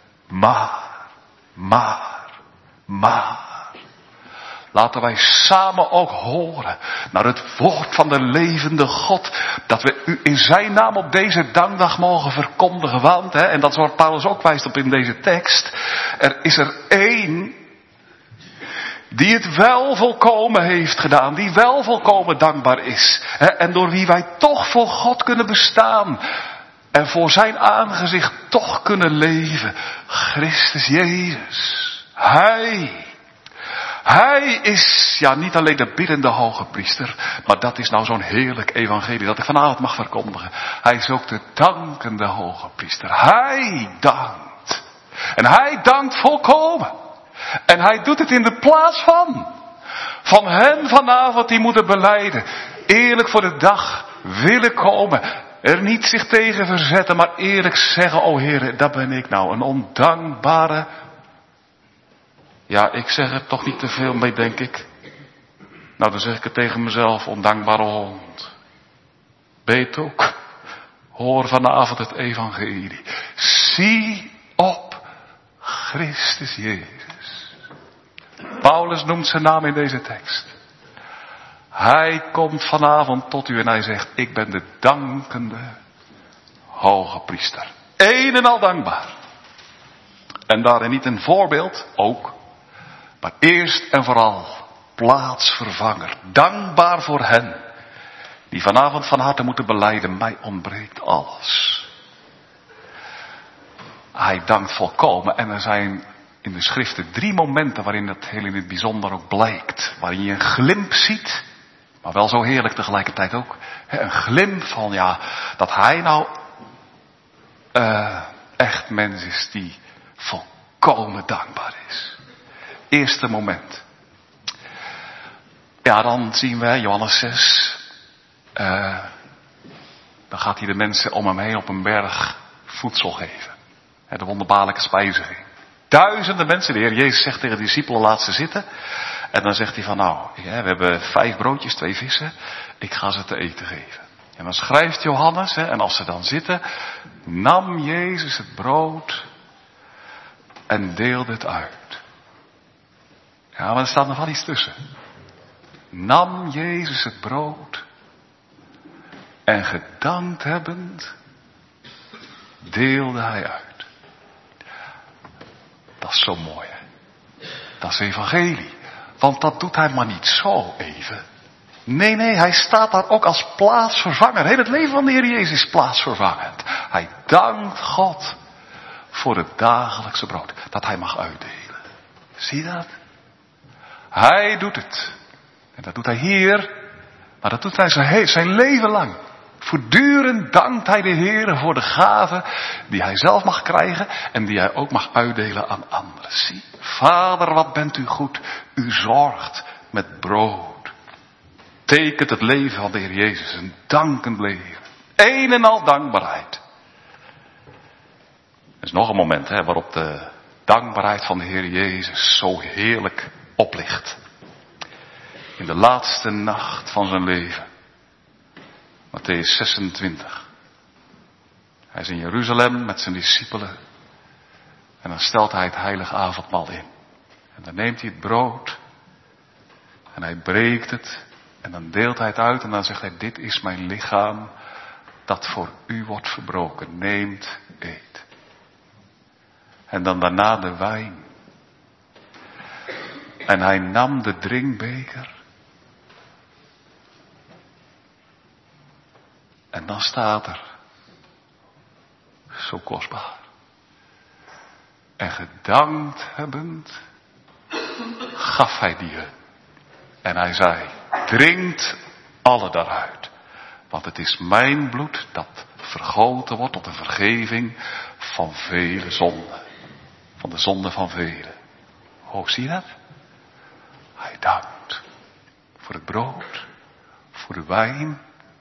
[SPEAKER 1] Maar. Laten wij samen ook horen naar het woord van de levende God. Dat we u in zijn naam op deze dankdag mogen verkondigen. Want, en dat is waar Paulus ook wijst op in deze tekst. Er is er één die het wel volkomen heeft gedaan. Die wel volkomen dankbaar is. En door wie wij toch voor God kunnen bestaan. En voor zijn aangezicht toch kunnen leven. Christus Jezus. Hij is ja niet alleen de biddende hoge priester. Maar dat is nou zo'n heerlijk evangelie dat ik vanavond mag verkondigen. Hij is ook de dankende hoge priester. Hij dankt. En hij dankt volkomen. En hij doet het in de plaats van hen vanavond die moeten belijden. Eerlijk voor de dag willen komen. Er niet zich tegen verzetten, maar eerlijk zeggen, o Heer, dat ben ik nou. Een ondankbare, ja, ik zeg er toch niet te veel mee, denk ik. Nou, dan zeg ik het tegen mezelf, ondankbare hond. Weet ook, hoor vanavond het evangelie. Zie op Christus Jezus. Paulus noemt zijn naam in deze tekst. Hij komt vanavond tot u en hij zegt, ik ben de dankende hoge priester. Een en al dankbaar. En daarin niet een voorbeeld, ook. Maar eerst en vooral plaatsvervanger. Dankbaar voor hen die vanavond van harte moeten belijden, mij ontbreekt alles. Hij dankt volkomen en er zijn in de schriften 3 momenten waarin dat heel in het bijzonder ook blijkt. Waarin je een glimp ziet, maar wel zo heerlijk tegelijkertijd ook. Een glimp van ja, dat hij nou echt mens is die volkomen dankbaar is. Eerste moment. Ja, dan zien we Johannes 6. Dan gaat hij de mensen om hem heen op een berg voedsel geven. De wonderbaarlijke spijziging. Duizenden mensen, de Heer Jezus zegt tegen de discipelen, laat ze zitten. En dan zegt hij van nou, we hebben 5 broodjes, 2 vissen. Ik ga ze te eten geven. En dan schrijft Johannes, en als ze dan zitten, nam Jezus het brood en deelde het uit. Ja, maar er staat nog wel iets tussen. Nam Jezus het brood en gedankt hebbend, deelde hij uit. Dat is zo mooi, hè? Dat is evangelie. Want dat doet hij maar niet zo even. Nee, hij staat daar ook als plaatsvervanger. Heel het leven van de Heer Jezus is plaatsvervangend. Hij dankt God voor het dagelijkse brood dat hij mag uitdelen. Zie je dat? Hij doet het. En dat doet hij hier. Maar dat doet hij zijn leven lang. Voortdurend dankt hij de Heer voor de gave die hij zelf mag krijgen en die hij ook mag uitdelen aan anderen. Zie, Vader, wat bent u goed. U zorgt met brood. Tekent het leven van de Heer Jezus een dankend leven. Een en al dankbaarheid. Er is nog een moment waarop de dankbaarheid van de Heer Jezus zo heerlijk oplicht. In de laatste nacht van zijn leven. Mattheüs 26. Hij is in Jeruzalem met zijn discipelen. En dan stelt hij het heilige avondmaal in. En dan neemt hij het brood. En hij breekt het. En dan deelt hij het uit en dan zegt hij, dit is mijn lichaam dat voor u wordt verbroken. Neemt, eet. En dan daarna de wijn. En hij nam de drinkbeker. En dan staat er, zo kostbaar. En gedankt hebbend, gaf hij die hun. En hij zei, drinkt alle daaruit. Want het is mijn bloed dat vergoten wordt tot de vergeving van vele zonden. Van de zonde van velen. Oh, zie je dat? Hij dankt voor het brood, voor de wijn,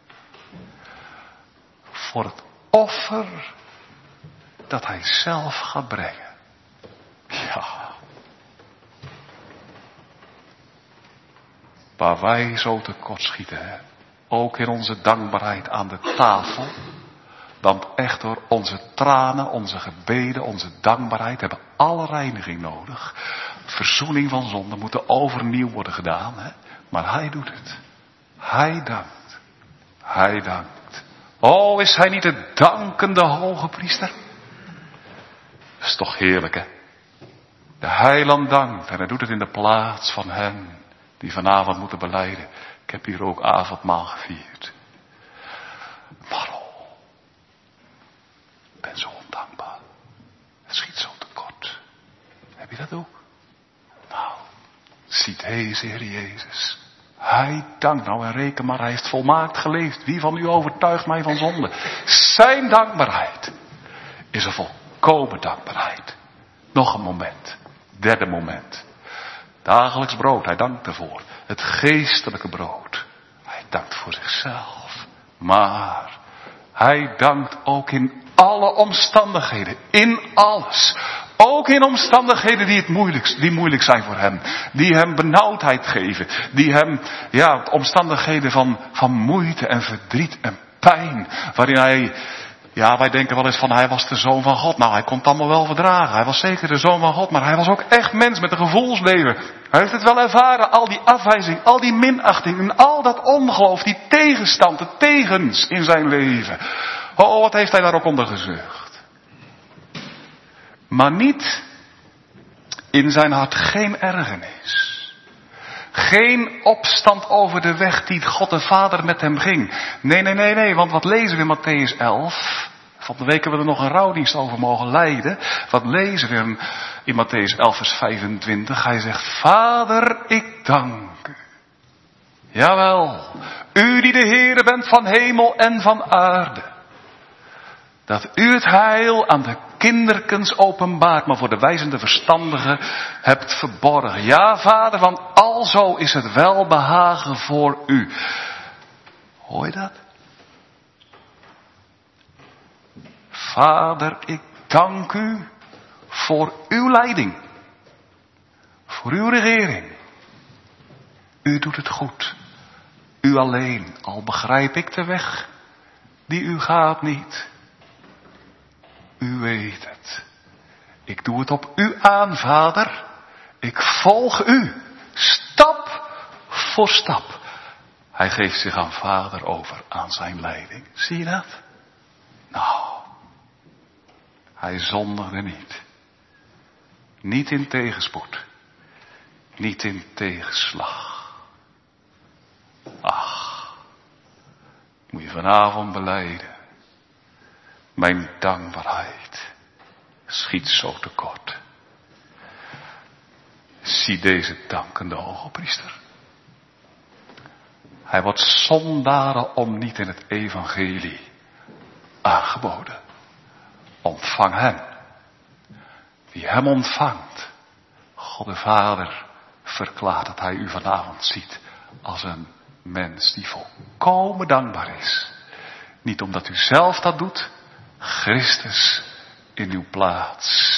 [SPEAKER 1] voor het offer dat hij zelf gaat brengen. Ja. Waar wij zo tekortschieten, hè? Ook in onze dankbaarheid aan de tafel. Want echt door onze tranen, onze gebeden, onze dankbaarheid hebben alle reiniging nodig. Verzoening van zonde moet overnieuw worden gedaan. Hè? Maar hij doet het. Hij dankt. Hij dankt. Oh, is hij niet de dankende hoge priester? Dat is toch heerlijk, hè? De heiland dankt en hij doet het in de plaats van hen die vanavond moeten belijden. Ik heb hier ook avondmaal gevierd. Maar oh, ik ben zo ondankbaar. Het schiet zo tekort. Heb je dat ook? Nou, ziet deze Heer Jezus. Hij dankt nou en reken maar, hij heeft volmaakt geleefd. Wie van u overtuigt mij van zonde? Zijn dankbaarheid is een volkomen dankbaarheid. Nog een moment. Derde moment. Dagelijks brood, hij dankt ervoor. Het geestelijke brood. Hij dankt voor zichzelf. Maar hij dankt ook in alle omstandigheden. In alles. Ook in omstandigheden die moeilijk zijn voor hem. Die hem benauwdheid geven. Die hem, omstandigheden van moeite en verdriet en pijn. Waarin hij, wij denken wel eens van hij was de zoon van God. Nou, hij kon het allemaal wel verdragen. Hij was zeker de zoon van God. Maar hij was ook echt mens met een gevoelsleven. Hij heeft het wel ervaren. Al die afwijzing, al die minachting en al dat ongeloof, die tegenstand, de tegens in zijn leven. Oh, wat heeft hij daar ook onder gezucht. Maar niet in zijn hart geen ergernis. Geen opstand over de weg die God de Vader met hem ging. Nee, want wat lezen we in Mattheüs 11? Van de week hebben we er nog een rouwdienst over mogen leiden. Wat lezen we in Mattheüs 11 vers 25? Hij zegt, Vader, ik dank u. Jawel, u die de Heere bent van hemel en van aarde. Dat u het heil aan de kinderkens openbaart, maar voor de wijzende verstandigen hebt verborgen. Ja, Vader, want alzo is het welbehagen voor u. Hoor je dat? Vader, ik dank u voor uw leiding. Voor uw regering. U doet het goed. U alleen, al begrijp ik de weg die u gaat niet. U weet het. Ik doe het op u aan, Vader. Ik volg u. Stap voor stap. Hij geeft zich aan Vader over, aan zijn leiding. Zie je dat? Nou, hij zondigde niet. Niet in tegenspoed. Niet in tegenslag. Ach, moet je vanavond belijden. Mijn dankbaarheid schiet zo tekort. Zie deze dankende hoge priester. Hij wordt zondaren om niet in het evangelie aangeboden. Ontvang hem. Wie hem ontvangt. God de Vader verklaart dat hij u vanavond ziet als een mens die volkomen dankbaar is. Niet omdat u zelf dat doet. Christus in uw plaats.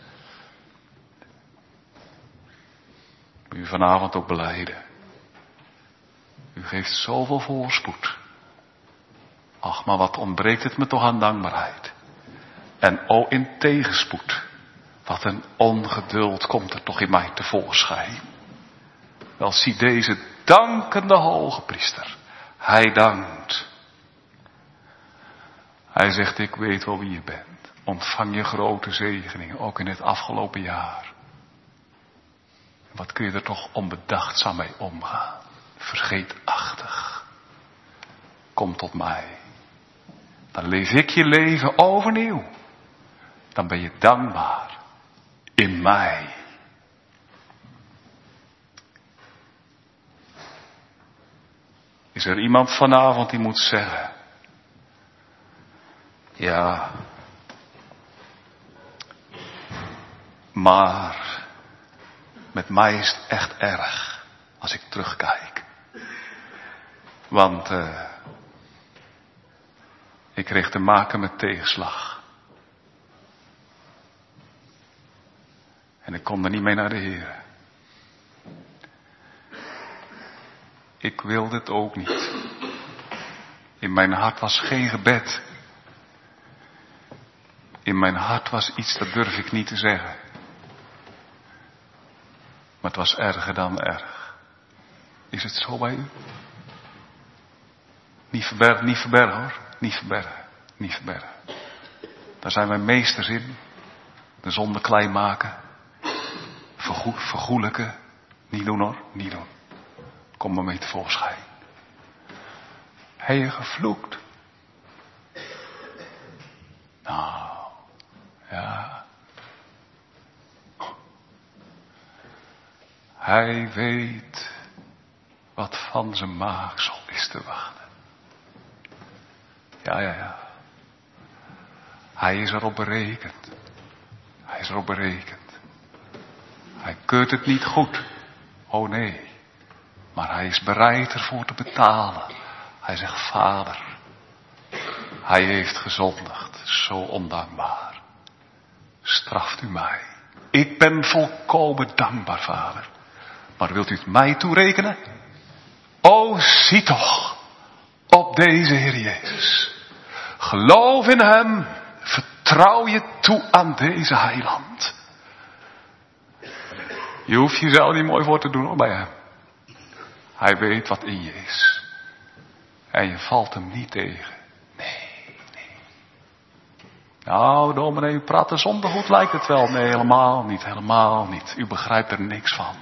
[SPEAKER 1] U vanavond ook belijden. U geeft zoveel voorspoed. Ach, maar wat ontbreekt het me toch aan dankbaarheid. En o in tegenspoed. Wat een ongeduld komt er toch in mij tevoorschijn. Wel, zie deze dankende hoge priester. Hij dankt. Hij zegt, ik weet wel wie je bent. Ontvang je grote zegeningen, ook in het afgelopen jaar. Wat kun je er toch onbedachtzaam mee omgaan? Vergeetachtig. Kom tot mij. Dan leef ik je leven overnieuw. Dan ben je dankbaar. In mij. Is er iemand vanavond die moet zeggen: ja, maar met mij is het echt erg als ik terugkijk. Want ik kreeg te maken met tegenslag. En ik kon er niet mee naar de Heer. Ik wilde het ook niet. In mijn hart was geen gebed. In mijn hart was iets, dat durf ik niet te zeggen. Maar het was erger dan erg. Is het zo bij u? Niet verbergen, niet verbergen hoor. Niet verbergen, niet verbergen. Daar zijn wij meesters in. De zonde klein maken. Vergoelijken. Niet doen hoor, niet doen. Kom maar mee tevoorschijn. Heb je gevloekt? Nou, ja. Hij weet wat van zijn maaksel is te wachten. Ja. Hij is erop berekend. Hij is erop berekend. Hij keurt het niet goed. Oh nee. Maar hij is bereid ervoor te betalen. Hij zegt, Vader, hij heeft gezondigd. Zo ondankbaar. Straft u mij. Ik ben volkomen dankbaar, Vader. Maar wilt u het mij toerekenen? O, zie toch op deze Heer Jezus. Geloof in hem. Vertrouw je toe aan deze heiland. Je hoeft jezelf niet mooi voor te doen hoor, bij hem. Hij weet wat in je is. En je valt hem niet tegen. Nee. Nou, dominee, u praat er zonder goed, lijkt het wel. Nee, helemaal niet. U begrijpt er niks van.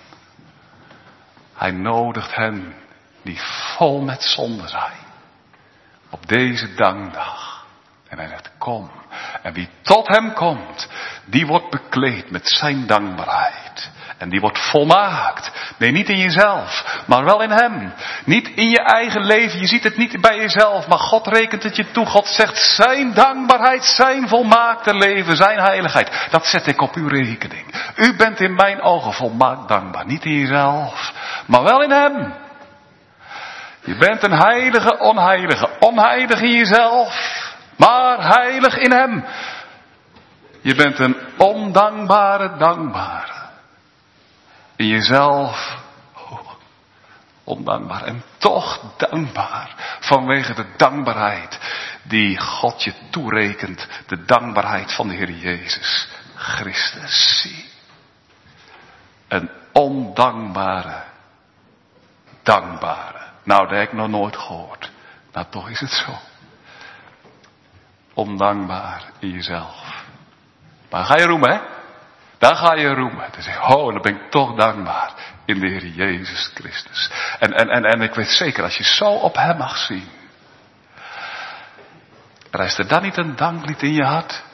[SPEAKER 1] Hij nodigt hen die vol met zonde zijn. Op deze dankdag. En hij zegt, kom. En wie tot hem komt, die wordt bekleed met zijn dankbaarheid. En die wordt volmaakt. Nee, niet in jezelf, maar wel in hem. Niet in je eigen leven, je ziet het niet bij jezelf, maar God rekent het je toe. God zegt, zijn dankbaarheid, zijn volmaakte leven, zijn heiligheid. Dat zet ik op uw rekening. U bent in mijn ogen volmaakt dankbaar. Niet in jezelf, maar wel in hem. Je bent een heilige, onheilige. Onheilig in jezelf, maar heilig in hem. Je bent een ondankbare dankbare. In jezelf ondankbaar en toch dankbaar vanwege de dankbaarheid die God je toerekent. De dankbaarheid van de Heer Jezus Christus. Zie. Een ondankbare dankbare. Nou, dat heb ik nog nooit gehoord. Nou, toch is het zo. Ondankbaar in jezelf. Maar ga je roemen, hè? Dan ga je roemen. Dan zeg je, dan ben ik toch dankbaar in de Heer Jezus Christus. En ik weet zeker, als je zo op hem mag zien. Rijst er dan niet een danklied in je hart?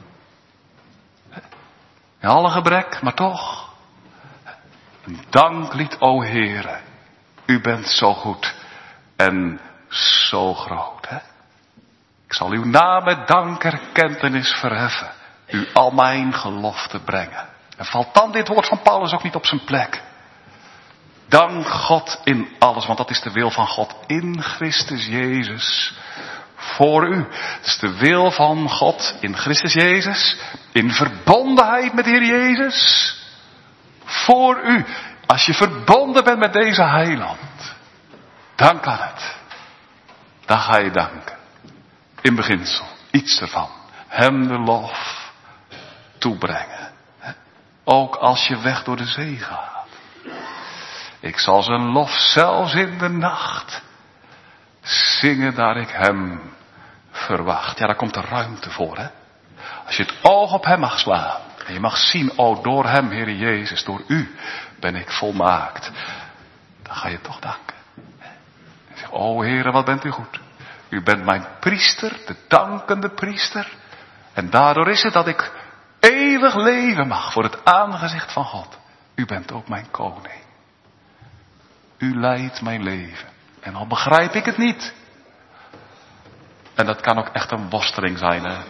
[SPEAKER 1] In alle gebrek, maar toch. Een danklied, o Heere. U bent zo goed en zo groot, hè? Ik zal uw naam met dank erkentenis verheffen. U al mijn gelofte brengen. En valt dan dit woord van Paulus ook niet op zijn plek? Dank God in alles, want dat is de wil van God in Christus Jezus voor u. Het is de wil van God in Christus Jezus, in verbondenheid met de Heer Jezus, voor u. Als je verbonden bent met deze heiland, dan kan het. Dan ga je danken. In beginsel, iets ervan. Hem de lof toebrengen. Ook als je weg door de zee gaat. Ik zal zijn lof zelfs in de nacht zingen daar ik hem verwacht. Ja, daar komt er ruimte voor, hè. Als je het oog op hem mag slaan. En je mag zien, oh, door hem, Heer Jezus, door u ben ik volmaakt. Dan ga je toch danken. En zeg, oh Heer, wat bent u goed. U bent mijn priester, de dankende priester. En daardoor is het dat ik eeuwig leven mag voor het aangezicht van God. U bent ook mijn koning. U leidt mijn leven. En al begrijp ik het niet. En dat kan ook echt een worsteling zijn, hè.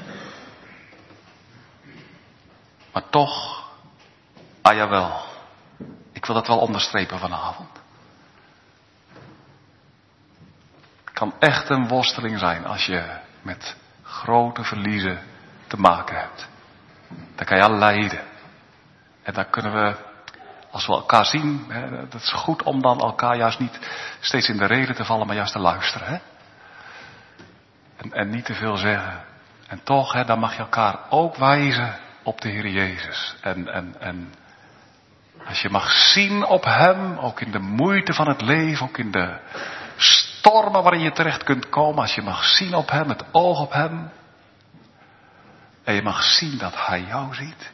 [SPEAKER 1] Maar toch, jawel. Ik wil dat wel onderstrepen vanavond. Het kan echt een worsteling zijn als je met grote verliezen te maken hebt. Dan kan je al lijden. En dan kunnen we, als we elkaar zien, hè, dat is goed om dan elkaar juist niet steeds in de reden te vallen, maar juist te luisteren. Hè? En niet te veel zeggen. En toch, hè, dan mag je elkaar ook wijzen op de Heer Jezus. En als je mag zien op hem, ook in de moeite van het leven, ook in de stormen waarin je terecht kunt komen. Als je mag zien op hem, het oog op hem. En je mag zien dat hij jou ziet.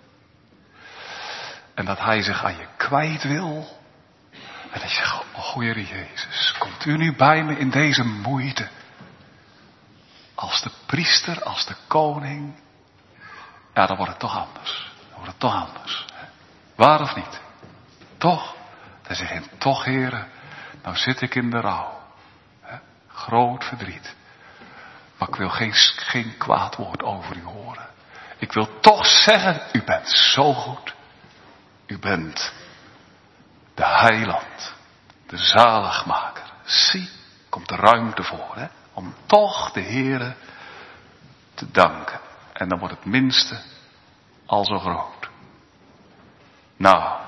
[SPEAKER 1] En dat hij zich aan je kwijt wil. En dat je zegt, oh Heer Jezus, komt u nu bij me in deze moeite. Als de priester, als de koning. Ja, dan wordt het toch anders. Dan wordt het toch anders. Waar of niet? Toch? Dan zeg je, toch Heere, nou zit ik in de rouw. Groot verdriet. Maar ik wil geen kwaad woord over u horen. Ik wil toch zeggen, u bent zo goed. U bent de heiland, de zaligmaker. Zie, komt er ruimte voor, hè? Om toch de Heere te danken. En dan wordt het minste al zo groot. Nou,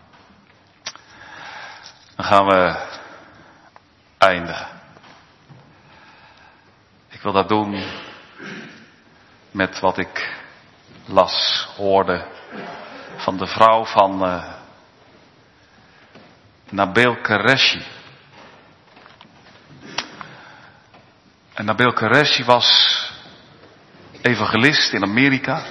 [SPEAKER 1] dan gaan we eindigen. Ik wil dat doen met wat ik las, hoorde van de vrouw van Nabil Qureshi. En Nabil Qureshi was evangelist in Amerika.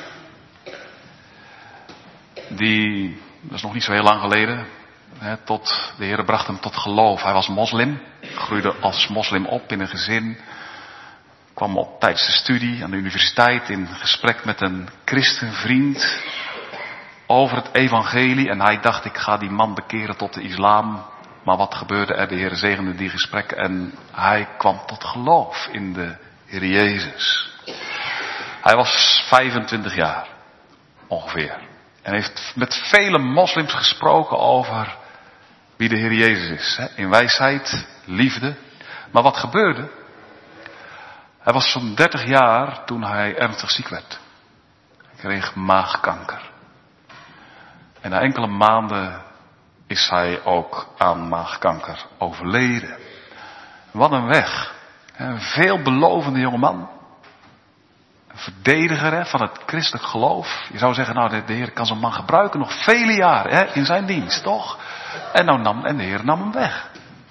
[SPEAKER 1] Dat is nog niet zo heel lang geleden. De Heer bracht hem tot geloof. Hij was moslim. Groeide als moslim op in een gezin. Kwam op tijdens de studie aan de universiteit in gesprek met een christenvriend over het evangelie. En hij dacht, ik ga die man bekeren tot de islam. Maar wat gebeurde er? De Heer zegende die gesprekken en hij kwam tot geloof in de Heer Jezus. Hij was 25 jaar ongeveer. En heeft met vele moslims gesproken over wie de Heer Jezus is. In wijsheid, liefde. Maar wat gebeurde? Hij was zo'n 30 jaar toen hij ernstig ziek werd. Hij kreeg maagkanker. En na enkele maanden is hij ook aan maagkanker overleden. Wat een weg. Een veelbelovende jongeman. Een verdediger van het christelijk geloof. Je zou zeggen, nou de Heer kan zo'n man gebruiken nog vele jaren in zijn dienst, toch? En de Heer nam hem weg.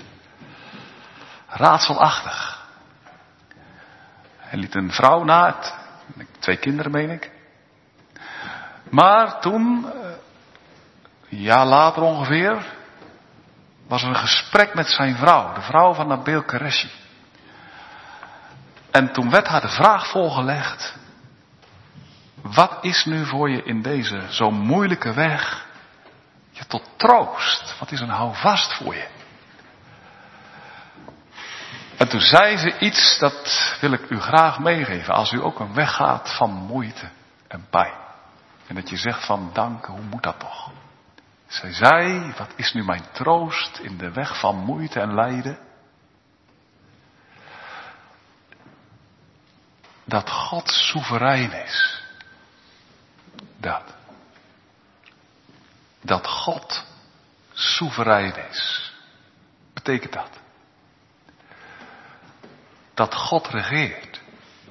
[SPEAKER 1] Raadselachtig. Hij liet een vrouw na, 2 kinderen meen ik. Maar toen, een jaar later ongeveer, was er een gesprek met zijn vrouw. De vrouw van Nabil Qureshi. En toen werd haar de vraag voorgelegd. Wat is nu voor je in deze zo moeilijke weg je tot troost? Wat is een houvast voor je? En toen zei ze iets, dat wil ik u graag meegeven. Als u ook een weg gaat van moeite en pijn. En dat je zegt van danken, hoe moet dat toch? Zij zei, wat is nu mijn troost in de weg van moeite en lijden? Dat God soeverein is. Dat God soeverein is. Betekent dat? Dat God regeert.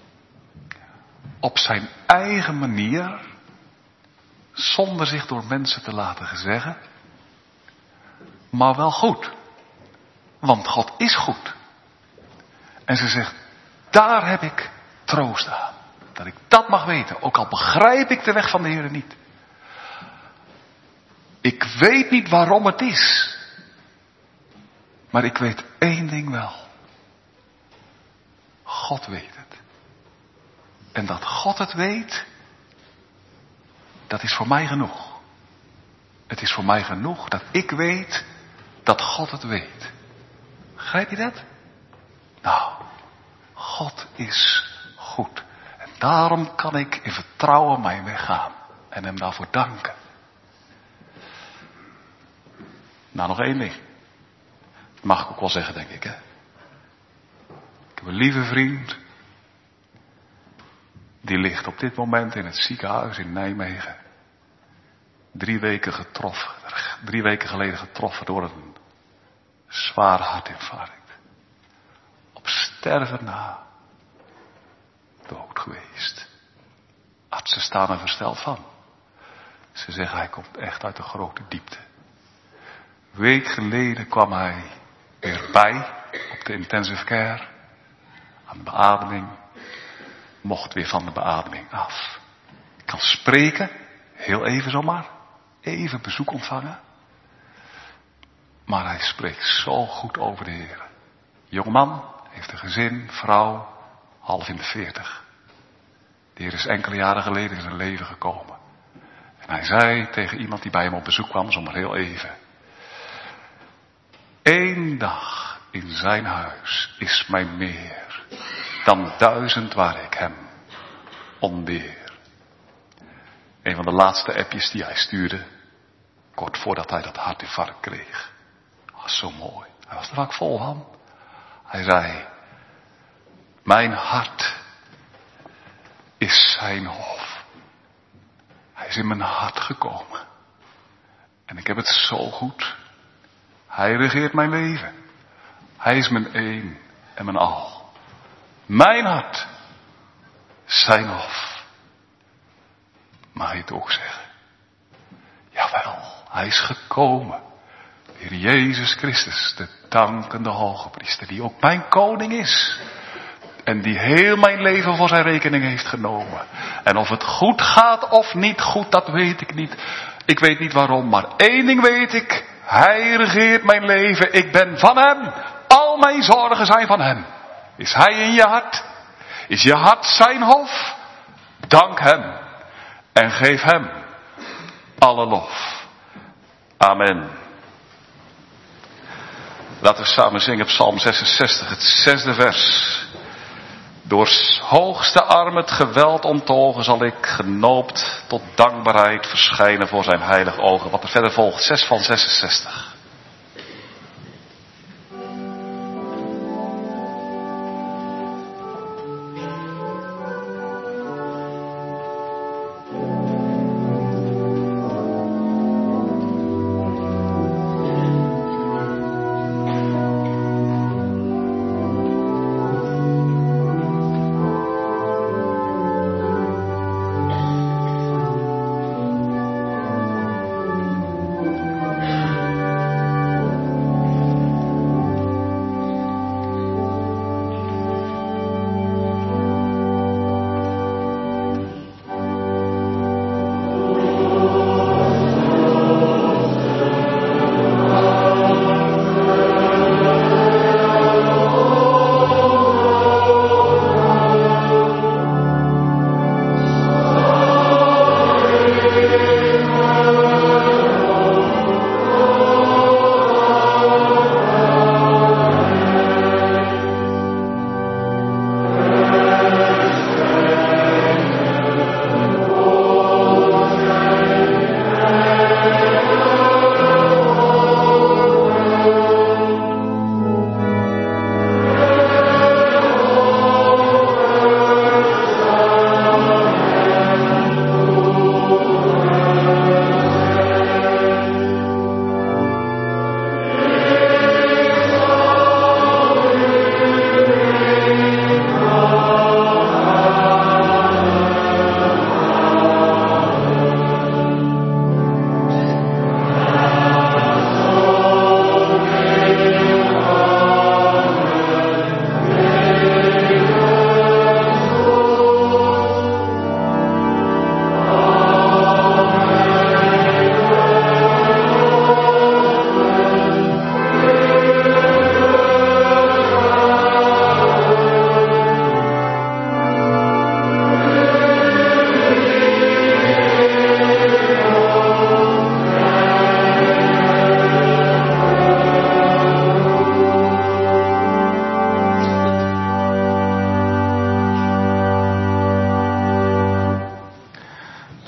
[SPEAKER 1] Op zijn eigen manier. Zonder zich door mensen te laten gezeggen. maar wel goed. Want God is goed. En ze zegt, daar heb ik troost aan. Dat ik dat mag weten, ook al begrijp ik de weg van de Heer niet. Ik weet niet waarom het is. Maar ik weet één ding wel. God weet het. En dat God het weet, dat is voor mij genoeg. Het is voor mij genoeg dat ik weet dat God het weet. Begrijp je dat? Nou, God is goed. En daarom kan ik in vertrouwen mijn weg gaan. En hem daarvoor danken. Nou, nog één ding. Dat mag ik ook wel zeggen, denk ik, hè. Ik heb een lieve vriend. Die ligt op dit moment in het ziekenhuis in Nijmegen. 3 weken geleden getroffen door een zwaar hartinfarct. Op sterven na. Dood geweest. Artsen staan er versteld van. Ze zeggen hij komt echt uit een grote diepte. Een week geleden kwam hij weer bij op de intensive care. Aan de beademing. Mocht weer van de beademing af. Ik kan spreken. Heel even zomaar. Even bezoek ontvangen. Maar hij spreekt zo goed over de Heer. Jongeman, heeft een gezin, vrouw, half in de 40. De Heer is enkele jaren geleden in zijn leven gekomen. En hij zei tegen iemand die bij hem op bezoek kwam, zomaar heel even. 1 dag in zijn huis is mij meer dan 1000 waar ik hem ontbeer. Een van de laatste appjes die hij stuurde, kort voordat hij dat hartinfarct kreeg. Was zo mooi. Hij was er vaak vol van. Hij zei, mijn hart is zijn hof. Hij is in mijn hart gekomen. En ik heb het zo goed. Hij regeert mijn leven. Hij is mijn een en mijn al. Mijn hart, zijn hof. Mag je het ook zeggen? Jawel, hij is gekomen. De Heer Jezus Christus, de dankende hoge priester, die ook mijn koning is. En die heel mijn leven voor zijn rekening heeft genomen. En of het goed gaat of niet goed, dat weet ik niet. Ik weet niet waarom, maar één ding weet ik. Hij regeert mijn leven. Ik ben van hem. Al mijn zorgen zijn van hem. Is hij in je hart? Is je hart zijn hof? Dank hem. En geef hem alle lof. Amen. Laten we samen zingen Psalm 66, het 6e vers. Door hoogste arm het geweld onttogen zal ik genoopt tot dankbaarheid verschijnen voor zijn heilige ogen. Wat er verder volgt, 6 van 66.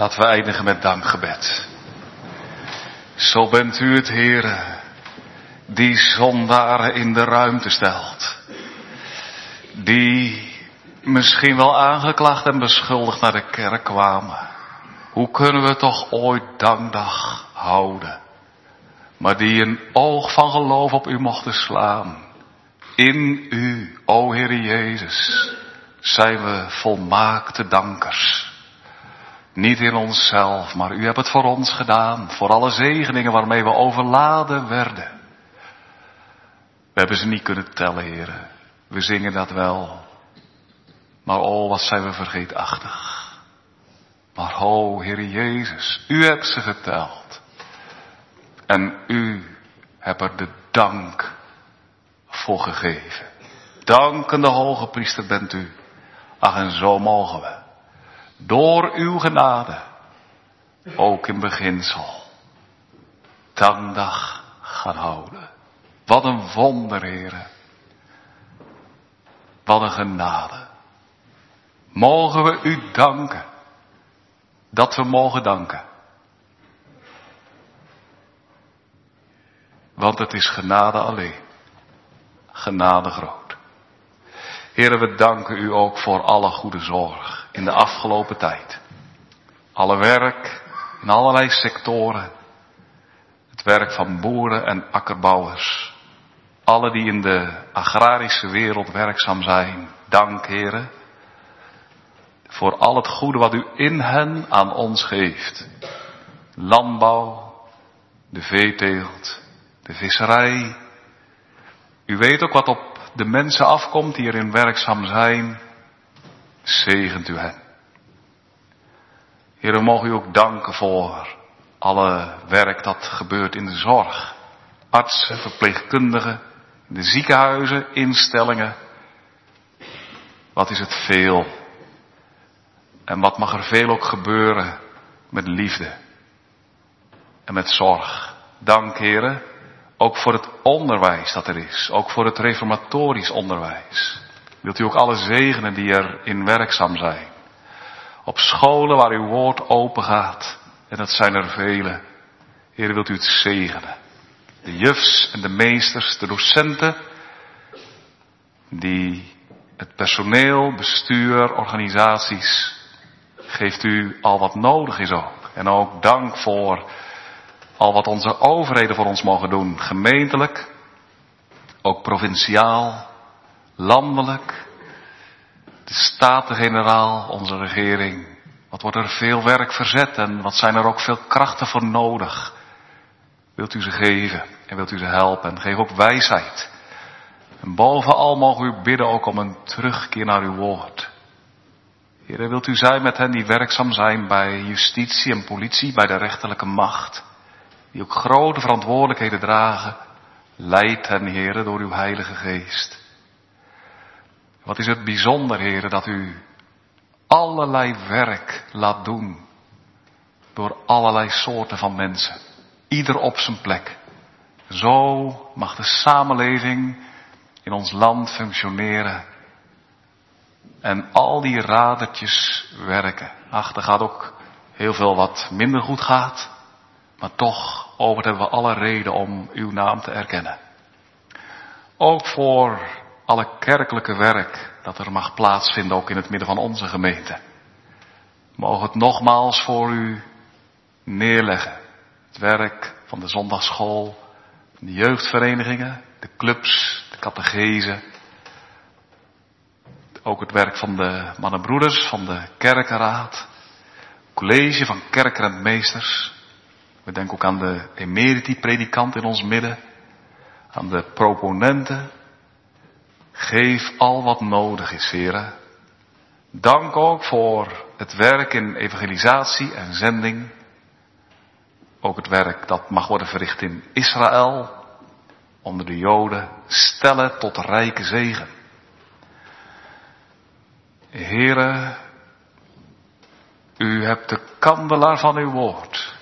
[SPEAKER 1] Laten we eindigen met dankgebed. Zo bent u het, Heere, die zondaren in de ruimte stelt. Die misschien wel aangeklaagd en beschuldigd naar de kerk kwamen. Hoe kunnen we toch ooit dankdag houden? Maar die een oog van geloof op u mochten slaan. In u, o Heere Jezus, zijn we volmaakte dankers. Niet in onszelf, maar u hebt het voor ons gedaan. Voor alle zegeningen waarmee we overladen werden. We hebben ze niet kunnen tellen, Heere. We zingen dat wel. Maar oh, wat zijn we vergeetachtig. Maar o, Heere Jezus, u hebt ze geteld. En u hebt er de dank voor gegeven. Dankende hoge priester bent u. Ach, en zo mogen we. Door uw genade, ook in beginsel, dankdag gaan houden. Wat een wonder, Heere. Wat een genade. Mogen we u danken, dat we mogen danken. Want het is genade alleen. Genade groot. Heere, we danken u ook voor alle goede zorg in de afgelopen tijd. Alle werk in allerlei sectoren. Het werk van boeren en akkerbouwers. Alle die in de agrarische wereld werkzaam zijn. Dank, Heere. Voor al het goede wat u in hen aan ons geeft. Landbouw, de veeteelt, de visserij. U weet ook wat op de mensen afkomt die erin werkzaam zijn. Zegent u hen. Heer, we mogen u ook danken voor alle werk dat gebeurt in de zorg. Artsen, verpleegkundigen, in de ziekenhuizen, instellingen. Wat is het veel. En wat mag er veel ook gebeuren met liefde. En met zorg. Dank, Heere. Ook voor het onderwijs dat er is. Ook voor het reformatorisch onderwijs. Wilt u ook alle zegenen die erin werkzaam zijn. Op scholen waar uw woord open gaat. En dat zijn er vele. Heer, wilt u het zegenen. De jufs en de meesters, de docenten. Die het personeel, bestuur, organisaties. Geeft u al wat nodig is ook. En ook dank voor al wat onze overheden voor ons mogen doen. Gemeentelijk. Ook provinciaal. Landelijk. De Staten-Generaal, onze regering. Wat wordt er veel werk verzet en wat zijn er ook veel krachten voor nodig. Wilt u ze geven en wilt u ze helpen en geef ook wijsheid. En bovenal mogen we u bidden ook om een terugkeer naar uw woord. Heer, wilt u zijn met hen die werkzaam zijn bij justitie en politie, bij de rechterlijke macht. Die ook grote verantwoordelijkheden dragen. Leid hen, Heer, door uw Heilige Geest. Wat is het bijzonder, Heer, dat u allerlei werk laat doen. Door allerlei soorten van mensen. Ieder op zijn plek. Zo mag de samenleving in ons land functioneren. En al die radertjes werken. Ach, er gaat ook heel veel wat minder goed gaat. Maar toch, over hebben we alle reden om uw naam te erkennen. Ook voor alle kerkelijke werk dat er mag plaatsvinden, ook in het midden van onze gemeente. Mogen het nogmaals voor u neerleggen. Het werk van de zondagsschool, van de jeugdverenigingen, de clubs, de catechese. Ook het werk van de mannenbroeders, van de kerkenraad. College van kerkrentmeesters. We denken ook aan de emeriti-predikant in ons midden. Aan de proponenten. Geef al wat nodig is, heren. Dank ook voor het werk in evangelisatie en zending. Ook het werk dat mag worden verricht in Israël. Onder de Joden. Stellen tot rijke zegen. Heren, u hebt de kandelaar van uw woord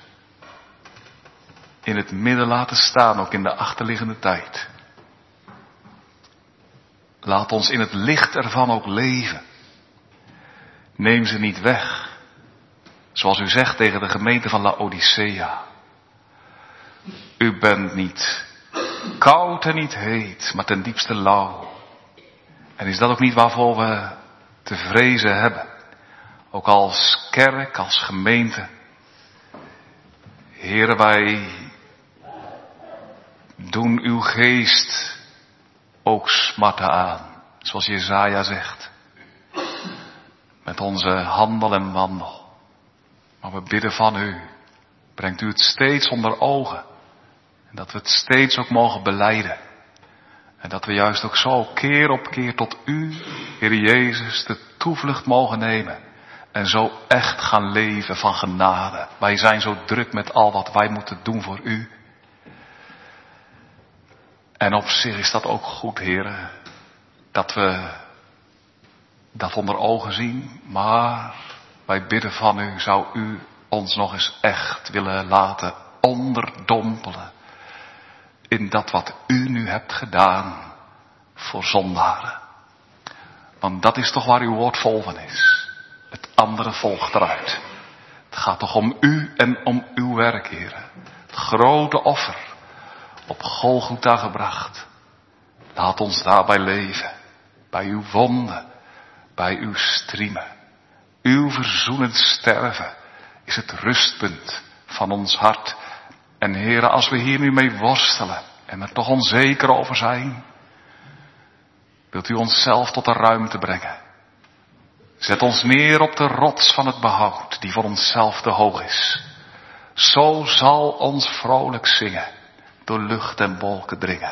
[SPEAKER 1] in het midden laten staan, ook in de achterliggende tijd. Laat ons in het licht ervan ook leven. Neem ze niet weg, Zoals u zegt tegen de gemeente van Laodicea. U bent niet koud en niet heet, maar ten diepste lauw. En is dat ook niet waarvoor we te vrezen hebben? Ook als kerk, als gemeente. Heere, wij doen uw geest ook smarten aan. Zoals Jesaja zegt. Met onze handel en wandel. Maar we bidden van u. Brengt u het steeds onder ogen. En dat we het steeds ook mogen belijden. En dat we juist ook zo keer op keer tot u, Heer Jezus, de toevlucht mogen nemen. En zo echt gaan leven van genade. Wij zijn zo druk met al wat wij moeten doen voor u. En op zich is dat ook goed, Heer. Dat we dat onder ogen zien. Maar wij bidden van u, zou u ons nog eens echt willen laten onderdompelen. In dat wat u nu hebt gedaan voor zondaren. Want dat is toch waar uw woord vol van is. Het andere volgt eruit. Het gaat toch om u en om uw werk, Heer. Het grote offer op Golgotha gebracht. Laat ons daarbij leven. Bij uw wonden. Bij uw striemen. Uw verzoenend sterven is het rustpunt van ons hart. En Heere, als we hier nu mee worstelen en er toch onzeker over zijn, wilt u ons zelf tot de ruimte brengen. Zet ons neer op de rots van het behoud, die voor onszelf te hoog is. Zo zal ons vrolijk zingen, door lucht en wolken dringen.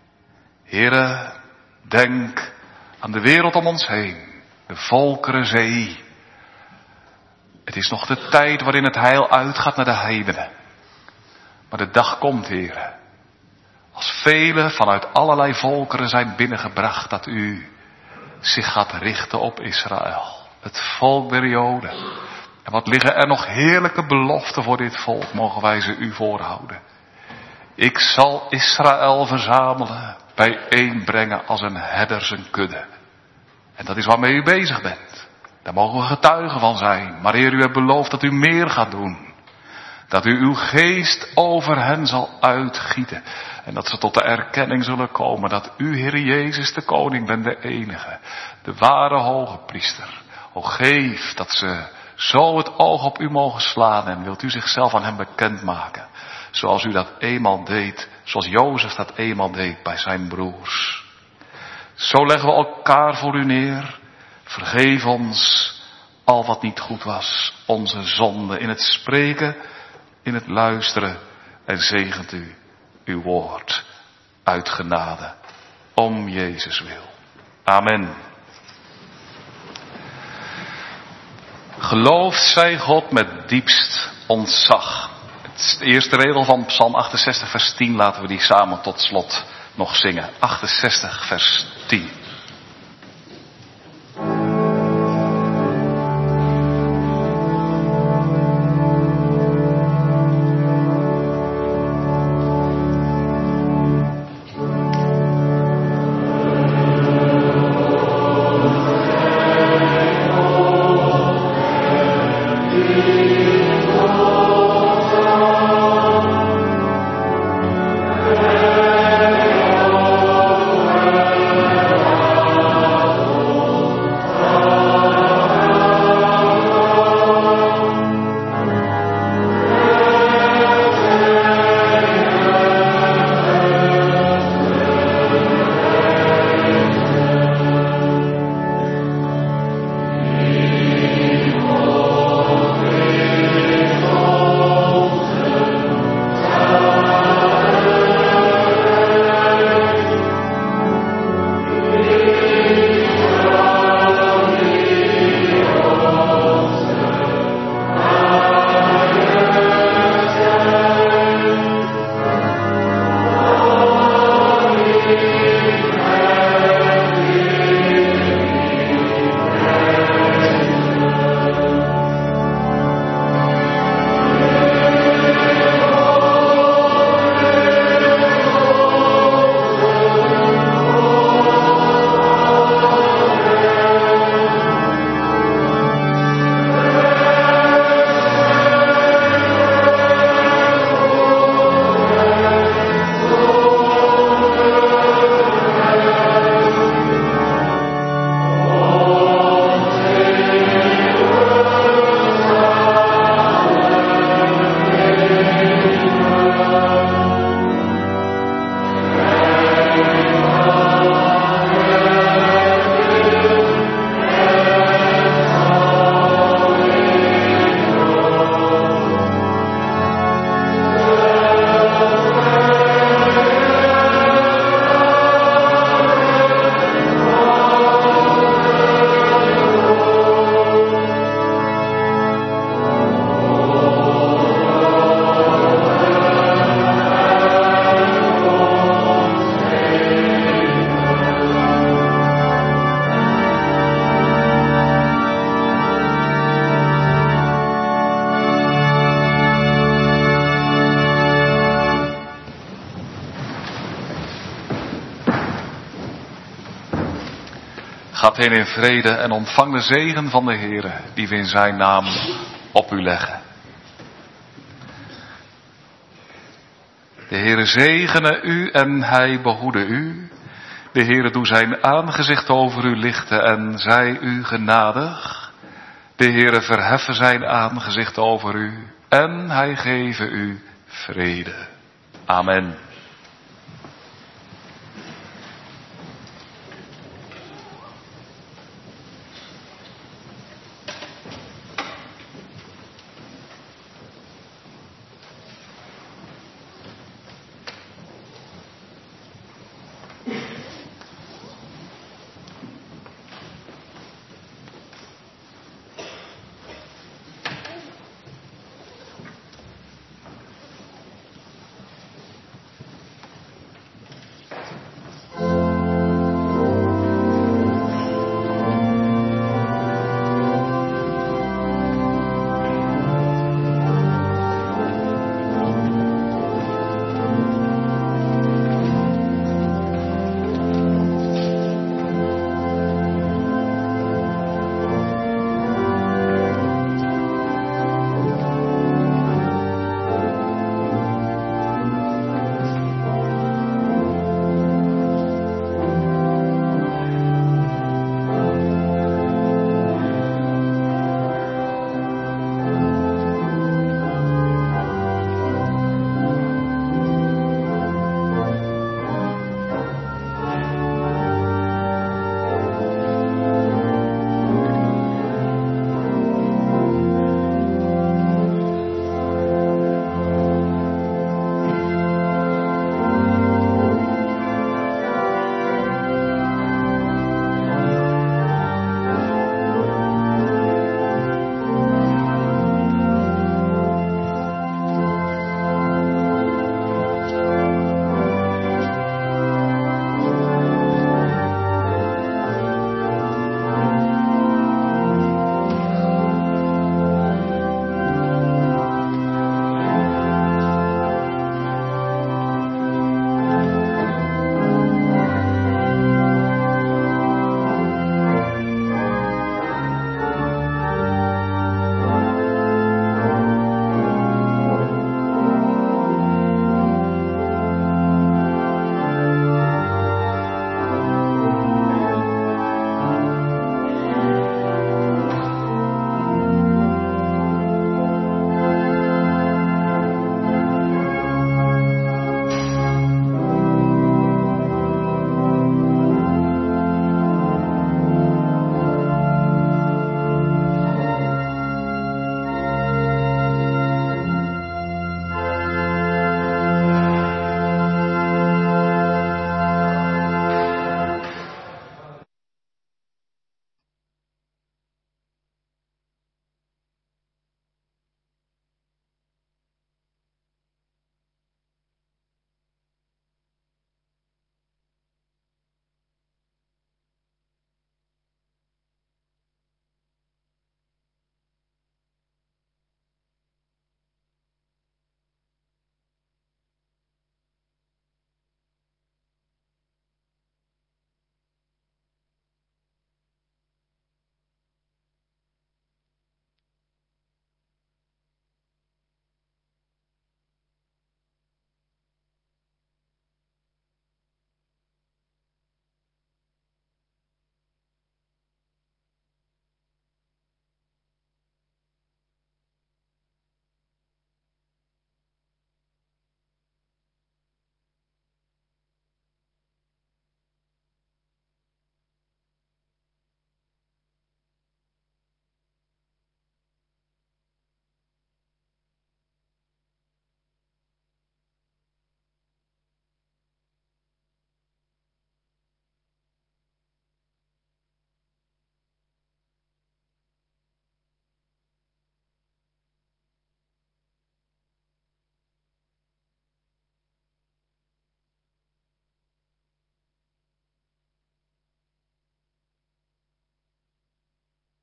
[SPEAKER 1] Heere, denk aan de wereld om ons heen, de volkerenzee. Het is nog de tijd waarin het heil uitgaat naar de heidenen. Maar de dag komt, Heere, als velen vanuit allerlei volkeren zijn binnengebracht, dat u zich gaat richten op Israël. Het volk der Joden. En wat liggen er nog heerlijke beloften voor dit volk, mogen wij ze u voorhouden. Ik zal Israël verzamelen, bijeenbrengen als een herder zijn kudde. En dat is waarmee u bezig bent. Daar mogen we getuigen van zijn. Maar Heer, u hebt beloofd dat u meer gaat doen. Dat u uw geest over hen zal uitgieten. En dat ze tot de erkenning zullen komen dat u, Heer Jezus, de koning bent, de enige. De ware hoge priester. O geef dat ze zo het oog op u mogen slaan. En wilt u zichzelf aan hen bekendmaken. Zoals u dat eenmaal deed. Zoals Jozef dat eenmaal deed bij zijn broers. Zo leggen we elkaar voor u neer. Vergeef ons al wat niet goed was. Onze zonde in het spreken, in het luisteren. En zegent u uw woord uit genade. Om Jezus wil. Amen. Geloofd zij God met diepst ontzag. Het is de eerste regel van Psalm 68 vers 10. Laten we die samen tot slot nog zingen. 68 vers 10. Gaat heen in vrede en ontvang de zegen van de Heere, die we in zijn naam op u leggen. De Heere zegene u en hij behoede u. De Heere doe zijn aangezicht over u lichten en zij u genadig. De Heere verheffen zijn aangezicht over u en hij geve u vrede. Amen.